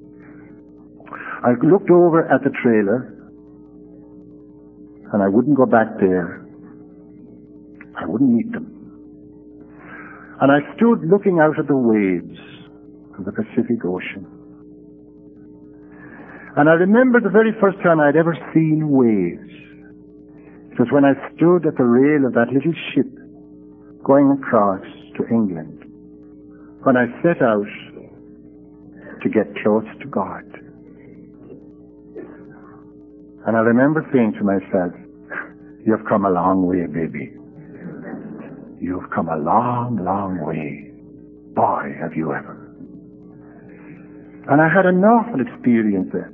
I looked over at the trailer, and I wouldn't go back there. I wouldn't meet them. And I stood looking out at the waves of the Pacific Ocean. And I remember the very first time I'd ever seen waves. It was when I stood at the rail of that little ship going across to England, when I set out to get close to God. And I remember saying to myself, "You've come a long way, baby. You've come a long, long way. Boy, have you ever." And I had an awful experience there.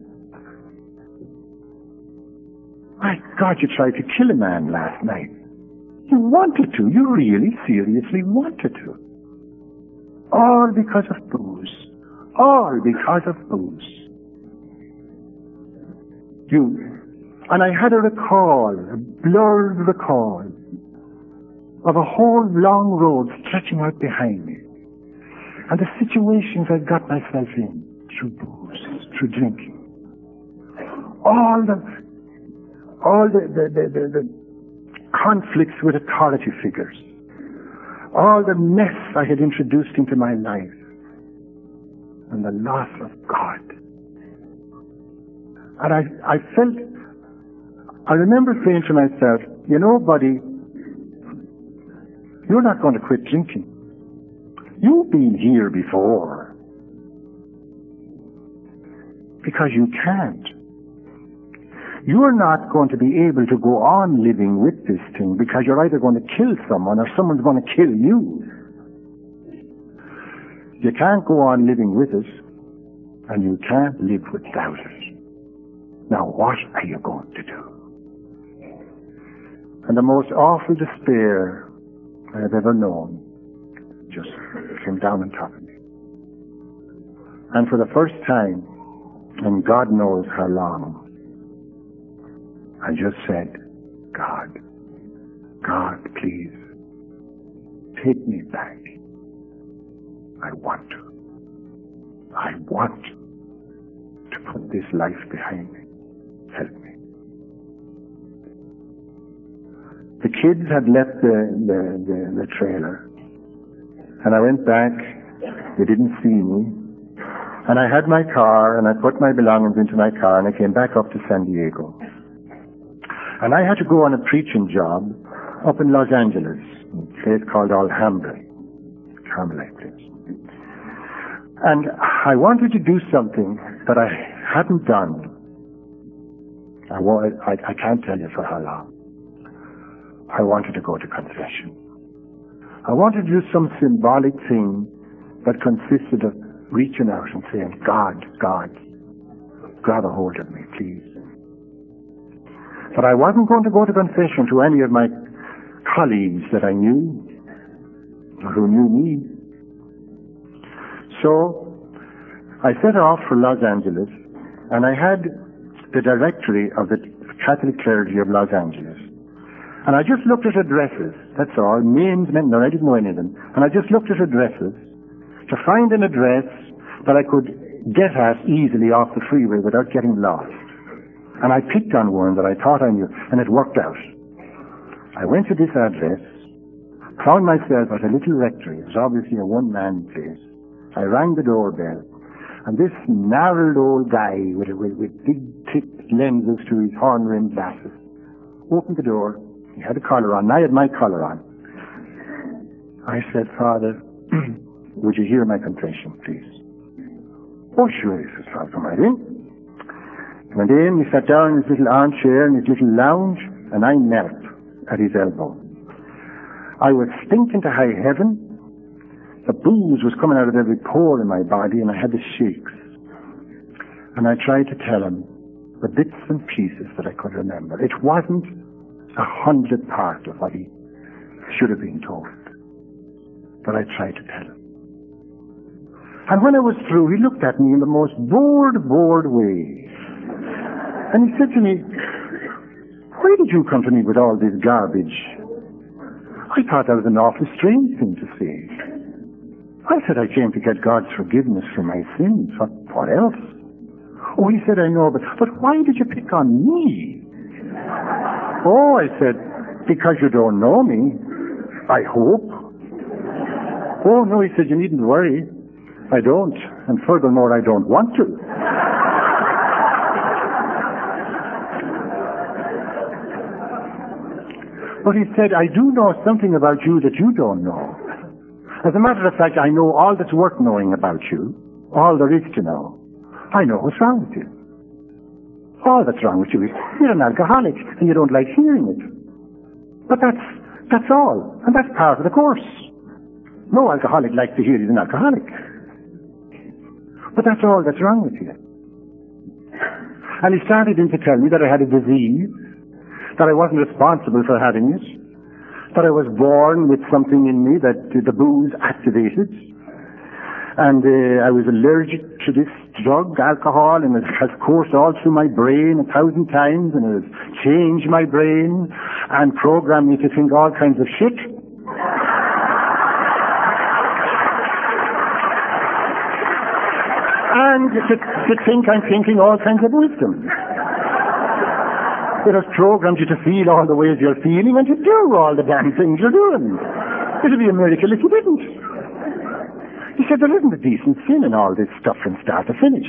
My God, you tried to kill a man last night. You wanted to. You really, seriously wanted to. All because of booze. All because of booze. And I had a recall, a blurred recall, of a whole long road stretching out behind me. And the situations I got myself in through booze, through drinking. All the conflicts with authority figures. All the mess I had introduced into my life. And the loss of God. And I remember saying to myself, you know, buddy, you're not going to quit drinking. You've been here before. Because you can't. You're not going to be able to go on living with this thing because you're either going to kill someone or someone's going to kill you. You can't go on living with it, and you can't live without it. Now what are you going to do? And the most awful despair I have ever known just came down on top of me. And for the first time, and God knows how long, I just said, God, please, take me back. I want to put this life behind me. Help me. The kids had left the trailer, and I went back. They didn't see me. And I had my car, and I put my belongings into my car, and I came back up to San Diego. And I had to go on a preaching job up in Los Angeles, a place called Alhambra, Carmelite place. And I wanted to do something that I hadn't done. I can't tell you for how long. I wanted to go to confession. I wanted to do some symbolic thing that consisted of reaching out and saying, God, grab a hold of me, please. But I wasn't going to go to confession to any of my colleagues that I knew, or who knew me. So I set off for Los Angeles, and I had the directory of the Catholic clergy of Los Angeles. And I just looked at addresses, that's all, names, no, I didn't know any of them. And I just looked at addresses to find an address that I could get at easily off the freeway without getting lost. And I picked on one that I thought I knew, and it worked out. I went to this address, found myself at a little rectory. It was obviously a one-man place. I rang the doorbell, and this gnarled old guy with big tipped lenses to his horn-rimmed glasses opened the door. He had a collar on, and I had my collar on. I said, Father, would you hear my confession, please? Oh, sure, he said, Father, come right in. He went in, he sat down in his little armchair in his little lounge, and I knelt at his elbow. I was stinking to high heaven. The booze was coming out of every pore in my body, and I had the shakes. And I tried to tell him the bits and pieces that I could remember. It wasn't 100 part of what he should have been told, but I tried to tell him. And when I was through, he looked at me in the most bored way, and he said to me, why did you come to me with all this garbage? I thought that was an awfully strange thing to say. I said I came to get God's forgiveness for my sins. What else? Oh, he said, I know, but why did you pick on me? Oh, I said, because you don't know me, I hope. Oh, no, he said, you needn't worry. I don't, and furthermore, I don't want to. But he said, I do know something about you that you don't know. As a matter of fact, I know all that's worth knowing about you, all there is to know. I know what's wrong with you. All that's wrong with you is you're an alcoholic and you don't like hearing it. But that's all, and that's part of the course. No alcoholic likes to hear he's an alcoholic. But that's all that's wrong with you. And he started in to tell me that I had a disease, that I wasn't responsible for having it, that I was born with something in me that the booze activated, and I was allergic to this drug, alcohol, and it has coursed all through my brain 1,000 times, and it has changed my brain and programmed me to think all kinds of shit. And to think I'm thinking all kinds of wisdom. It has programmed you to feel all the ways you're feeling and to do all the damn things you're doing. It'd be a miracle if you didn't. He said, there isn't a decent sin in all this stuff from start to finish.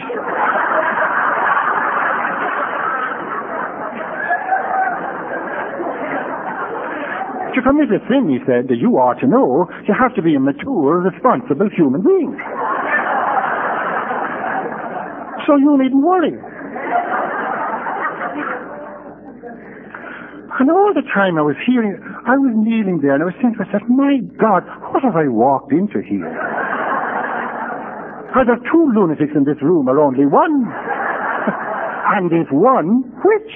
To commit a sin, he said, that you ought to know, you have to be a mature, responsible human being. So you needn't worry. And all the time I was kneeling there, and I was saying to myself, my God, what have I walked into here? Are there two lunatics in this room or only one? And if one, which?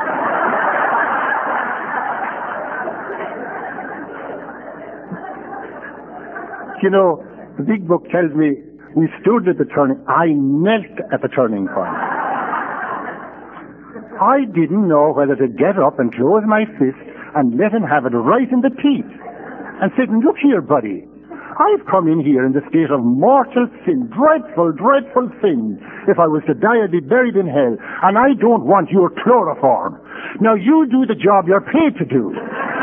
You know, the big book tells me we stood at the turning. I knelt at the turning point. I didn't know whether to get up and close my fist and let him have it right in the teeth and said, look here, buddy, I've come in here in the state of mortal sin, dreadful, dreadful sin. If I was to die, I'd be buried in hell, and I don't want your chloroform. Now you do the job you're paid to do.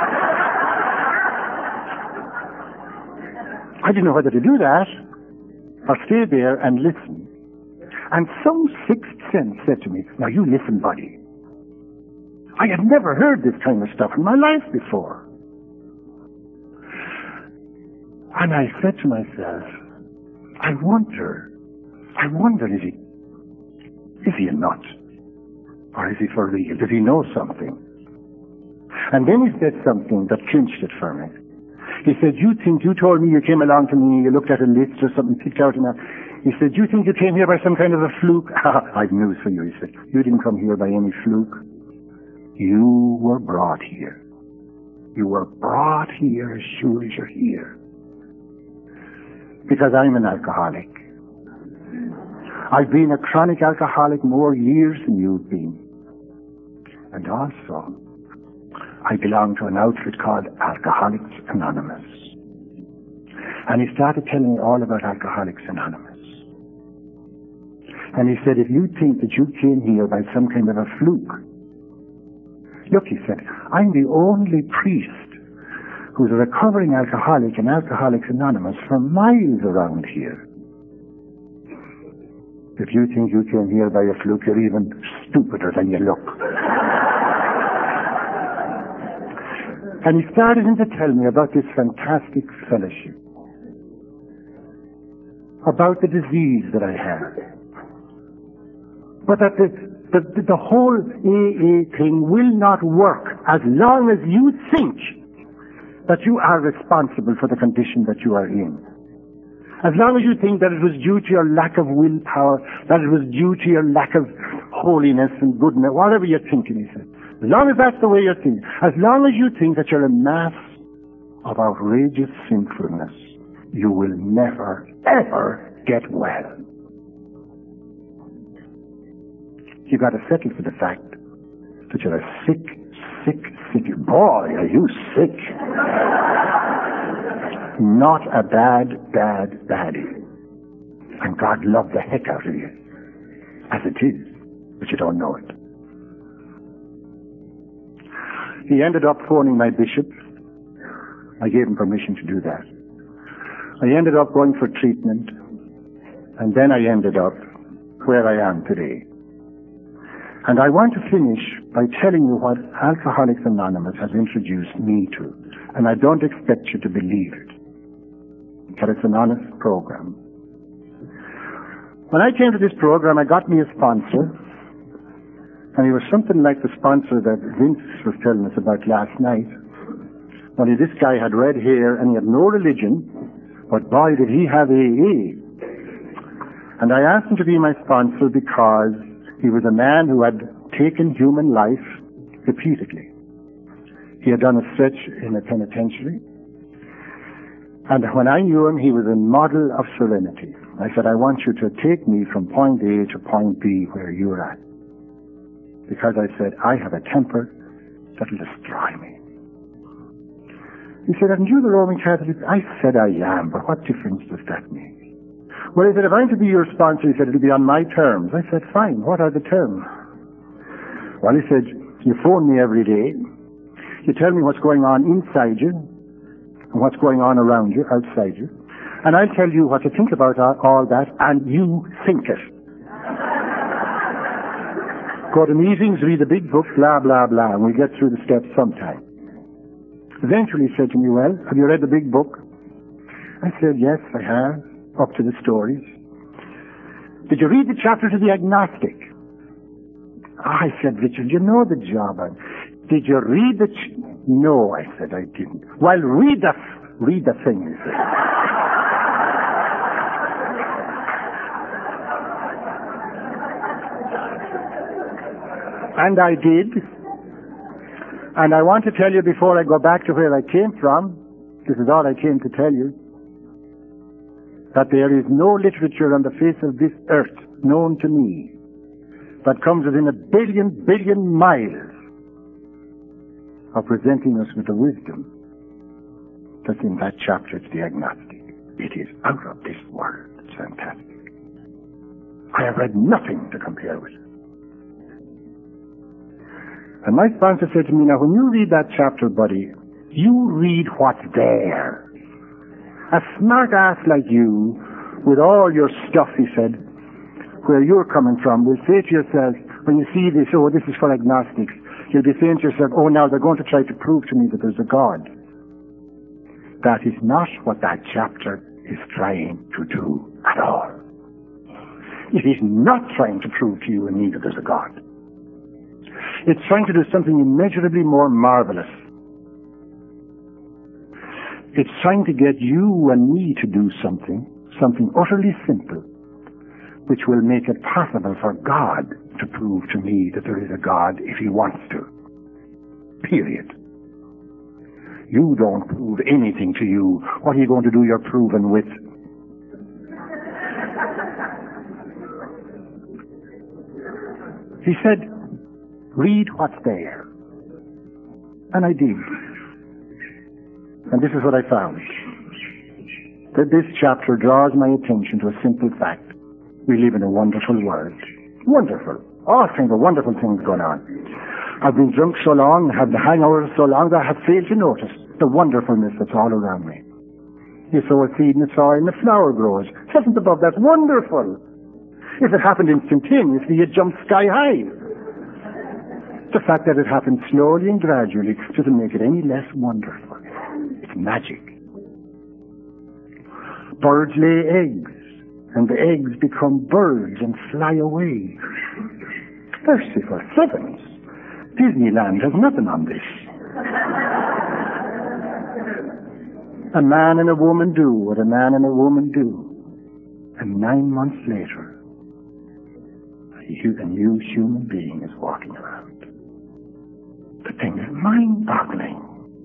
I didn't know whether to do that or stay there and listen. And some sixth sense said to me, now you listen, buddy. I had never heard this kind of stuff in my life before. And I said to myself, I wonder, is he a nut? Or is he for real? Does he know something? And then he said something that clinched it for me. He said, you told me you came along to me, you looked at a list or something, picked out enough. He said, you think you came here by some kind of a fluke? I've news for you, he said. You didn't come here by any fluke. You were brought here. You were brought here as sure as you're here. Because I'm an alcoholic. I've been a chronic alcoholic more years than you've been. And also, I belong to an outfit called Alcoholics Anonymous. And he started telling me all about Alcoholics Anonymous. And he said, if you think that you came here by some kind of a fluke, look, he said, I'm the only priest who's a recovering alcoholic in Alcoholics Anonymous for miles around here. If you think you came here by a fluke, you're even stupider than you look. And he started to tell me about this fantastic fellowship, about the disease that I had, but that the whole AA thing will not work as long as you think that you are responsible for the condition that you are in. As long as you think that it was due to your lack of willpower, that it was due to your lack of holiness and goodness, whatever you're thinking, he said. As long as that's the way you're thinking, as long as you think that you're a mass of outrageous sinfulness, you will never, ever get well. You've got to settle for the fact that you're a sick boy. Are you sick? Not a baddie. And God loved the heck out of you, as it is, but you don't know it. He ended up phoning my bishop. I gave him permission to do that. I ended up going for treatment, and then I ended up where I am today. And I want to finish by telling you what Alcoholics Anonymous has introduced me to. And I don't expect you to believe it, but it's an honest program. When I came to this program, I got me a sponsor, and he was something like the sponsor that Vince was telling us about last night. Only this guy had red hair and he had no religion, but boy did he have AA. And I asked him to be my sponsor because he was a man who had taken human life repeatedly. He had done a stretch in a penitentiary. And when I knew him, he was a model of serenity. I said, I want you to take me from point A to point B where you're at. Because I said, I have a temper that will destroy me. He said, aren't you the Roman Catholic? I said, I am, but what difference does that make? Well, he said, if I'm to be your sponsor, he said, it'll be on my terms. I said, fine, what are the terms? Well, he said, you phone me every day. You tell me what's going on inside you and what's going on around you, outside you. And I'll tell you what to think about all that, and you think it. Go to meetings, read the big book, blah, blah, blah, and we get through the steps sometime. Eventually he said to me, well, have you read the big book? I said, yes, I have, up to the stories. Did you read the chapter to the agnostic? I said, Richard, you know the job. Did you read the... No, I said, I didn't. Well, read the thing, he said. And I did. And I want to tell you before I go back to where I came from, this is all I came to tell you, that there is no literature on the face of this earth known to me that comes within a billion miles of presenting us with the wisdom that's in that chapter to the agnostic. It is out of this world. It's fantastic. I have read nothing to compare with it. And my sponsor said to me, now when you read that chapter, buddy, you read what's there. A smart ass like you, with all your stuff, he said, where you're coming from, will say to yourself, when you see this, oh, this is for agnostics, you'll be saying to yourself, oh, now they're going to try to prove to me that there's a God. That is not what that chapter is trying to do at all. It is not trying to prove to you and me that there's a God. It's trying to do something immeasurably more marvelous. It's trying to get you and me to do something utterly simple, which will make it possible for God to prove to me that there is a God if he wants to. Period. You don't prove anything to you. What are you going to do your proving with? He said, read what's there. And I did. And this is what I found. That this chapter draws my attention to a simple fact. We live in a wonderful world. Wonderful. All kinds of wonderful things going on. I've been drunk so long, have the hangover so long, that I have failed to notice the wonderfulness that's all around me. You sow a seed in the soil and a flower grows. Heavens above, that's wonderful. If it happened instantaneously, you'd jump sky high. The fact that it happens slowly and gradually doesn't make it any less wonderful. It's magic. Birds lay eggs, and the eggs become birds and fly away. Merciful heavens! Disneyland has nothing on this. A man and a woman do what a man and a woman do. And 9 months later, a new human being is walking around. The thing is mind-boggling.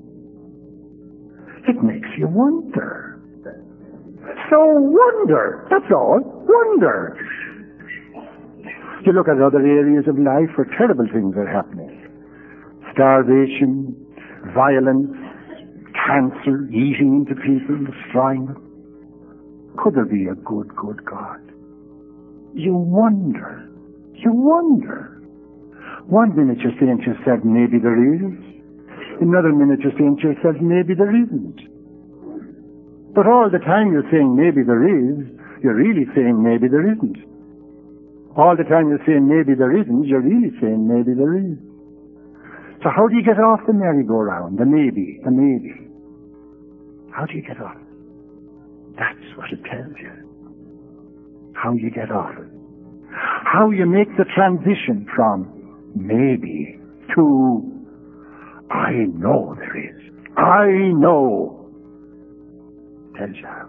It makes you wonder. So wonder, that's all. Wonder. You look at other areas of life where terrible things are happening. Starvation, violence, cancer, eating into people, destroying them. Could there be a good God? You wonder. You wonder. 1 minute you're saying to yourself, maybe there is. Another minute you're saying to yourself, maybe there isn't. But all the time you're saying maybe there is, you're really saying maybe there isn't. All the time you're saying maybe there isn't, you're really saying maybe there is. So how do you get off the merry-go-round? The maybe. How do you get off it? That's what it tells you. How you get off it. How you make the transition from maybe to I know there is. I know. Tells you how.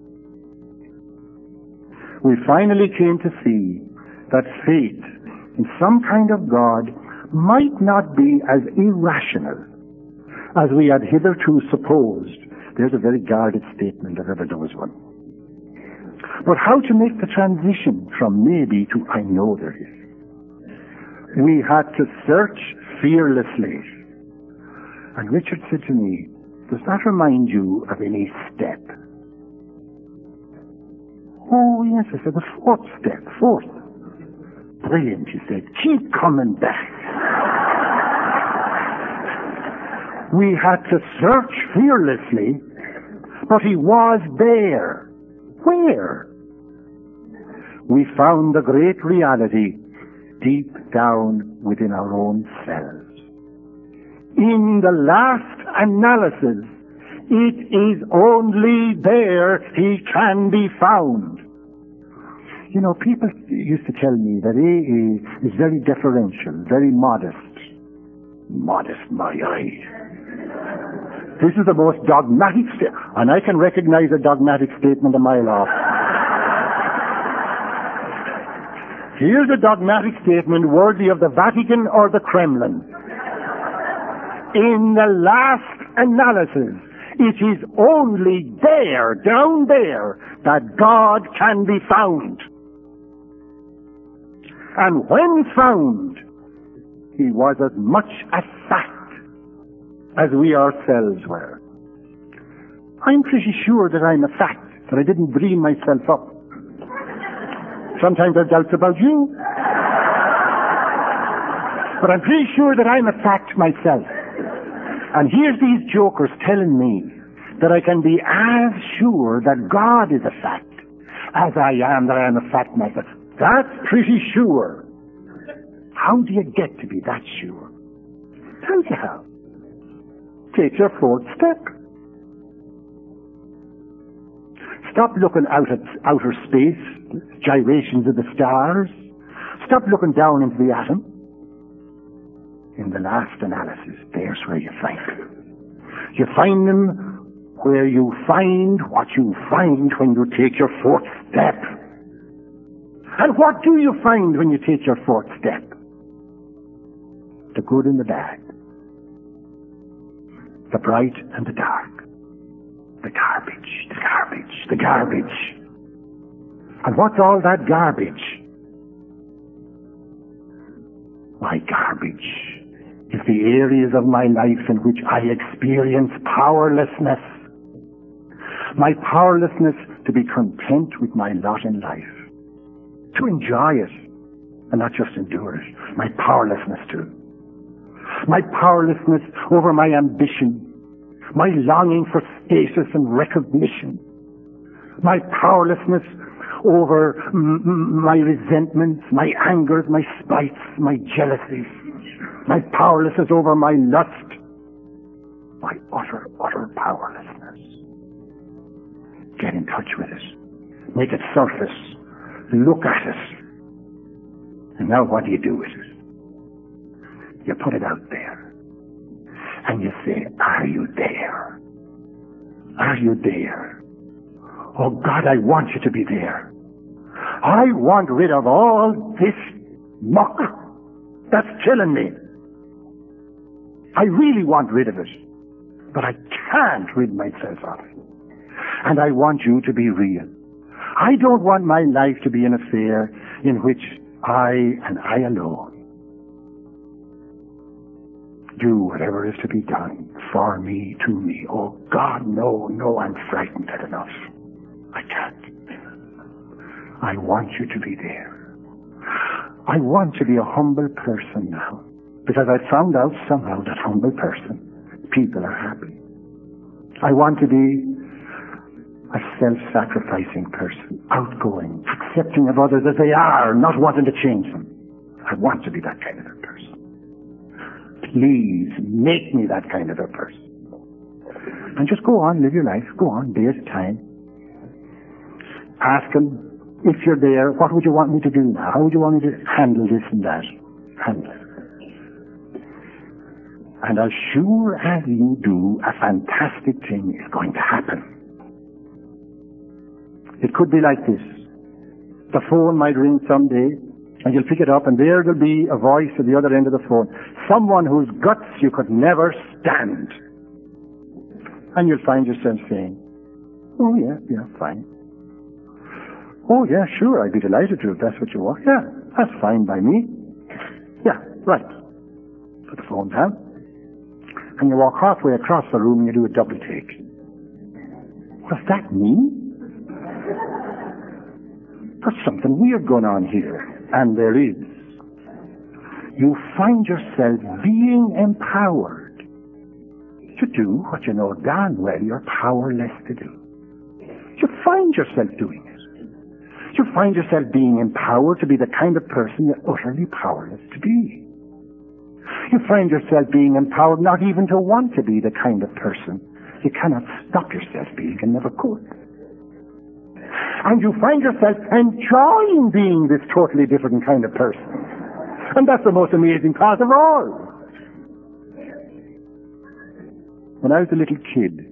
We finally came to see that faith in some kind of God might not be as irrational as we had hitherto supposed. There's a very guarded statement if ever there was one. But how to make the transition from maybe to I know there is. We had to search fearlessly. And Richard said to me, does that remind you of any step? Oh yes, I said, the fourth step. Brilliant, he said. Keep coming back. We had to search fearlessly, but he was there. Where? We found the great reality deep down within our own selves. In the last analysis, it is only there he can be found. You know, people used to tell me that AA is very deferential, very modest. Modest, my eye. This is the most dogmatic statement, and I can recognize a dogmatic statement a mile off. Here's a dogmatic statement worthy of the Vatican or the Kremlin. In the last analysis, it is only there, down there, that God can be found. And when found, he was as much a fact as we ourselves were. I'm pretty sure that I'm a fact, that I didn't dream myself up. Sometimes I have doubts about you. But I'm pretty sure that I'm a fact myself. And here's these jokers telling me that I can be as sure that God is a fact as I am that I am a fact myself. That's pretty sure. How do you get to be that sure? Tell you how. Take your fourth step. Stop looking out at outer space, gyrations of the stars. Stop looking down into the atom. In the last analysis, there's where you find them. You find them where you find what you find when you take your fourth step. And what do you find when you take your fourth step? The good and the bad. The bright and the dark. The garbage, the garbage, the garbage. And what's all that garbage? My garbage is the areas of my life in which I experience powerlessness. My powerlessness to be content with my lot in life. To enjoy it and not just endure it. My powerlessness to. My powerlessness over my ambition. My longing for status and recognition. My powerlessness over my resentments, my angers, my spites, my jealousies. My powerlessness over my lust. My utter, utter powerlessness. Get in touch with it. Make it surface. Look at it. And now what do you do with it? You put it out there. And you say, are you there? Are you there? Oh God, I want you to be there. I want rid of all this muck that's killing me. I really want rid of it. But I can't rid myself of it. And I want you to be real. I don't want my life to be an affair in which I and I alone do whatever is to be done for me, to me. Oh God, no, I'm frightened at enough. I can't. I want you to be there. I want to be a humble person now, because I found out somehow that humble person, people are happy. I want to be a self-sacrificing person, outgoing, accepting of others as they are, not wanting to change them. I want to be that kind of a person. Please make me that kind of a person. And just go on, live your life. Go on, day at a time. Ask him, if you're there, what would you want me to do now? How would you want me to handle this and that? Handle it. And as sure as you do, a fantastic thing is going to happen. It could be like this. The phone might ring someday, and you'll pick it up, and there will be a voice at the other end of the phone. Someone whose guts you could never stand. And you'll find yourself saying, oh yeah, fine. Oh yeah, sure, I'd be delighted to if that's what you want. Yeah, that's fine by me. Yeah, right. Put the phone down. And you walk halfway across the room and you do a double take. What's that mean? There's something weird going on here. And there is. You find yourself being empowered to do what you know darn well you're powerless to do. You find yourself doing it. You find yourself being empowered to be the kind of person you're utterly powerless to be. You find yourself being empowered not even to want to be the kind of person you cannot stop yourself being and never could. And you find yourself enjoying being this totally different kind of person. And that's the most amazing part of all. When I was a little kid,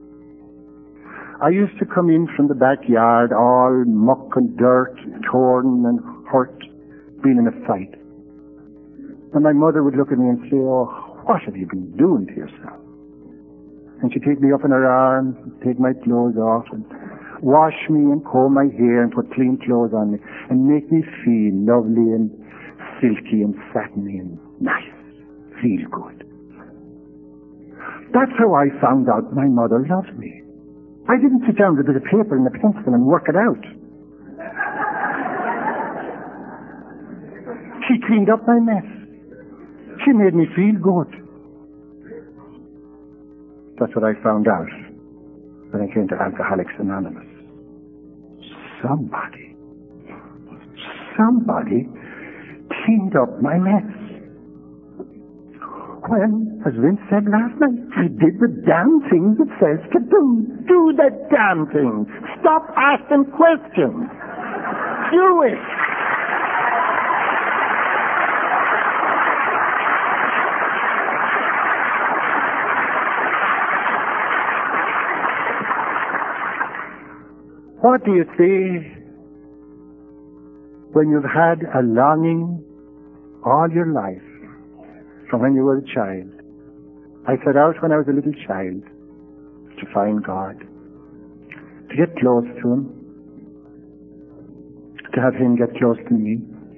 I used to come in from the backyard all muck and dirt, torn and hurt, being in a fight. And my mother would look at me and say, oh, what have you been doing to yourself? And she'd take me up in her arms, take my clothes off, and wash me and comb my hair and put clean clothes on me, and make me feel lovely and silky and satiny and nice. Feel good. That's how I found out my mother loved me. I didn't sit down with a bit of paper and a pencil and work it out. She cleaned up my mess. She made me feel good. That's what I found out when I came to Alcoholics Anonymous. Somebody cleaned up my mess. When, as Vince said last night, I did the damn things it says to do. Do the damn thing. Stop asking questions. Do it. What do you say when you've had a longing all your life from when you were a child? I set out when I was a little child to find God, to get close to Him, to have Him get close to me.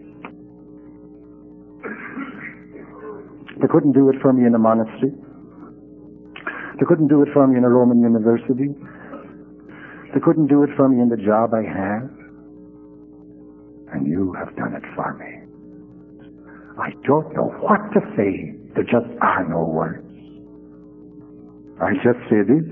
They couldn't do it for me in a monastery. They couldn't do it for me in a Roman university. They couldn't do it for me in the job I have. And you have done it for me. I don't know what to say. There just are no words. I just say this: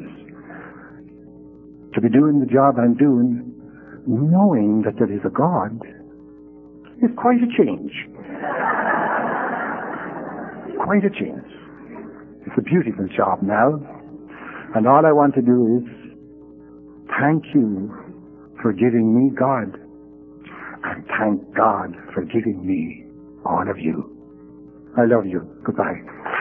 to be doing the job I'm doing, knowing that there is a God, is quite a change. Quite a change. It's a beautiful job now. And all I want to do is thank you for giving me God, and thank God for giving me all of you. I love you. Goodbye.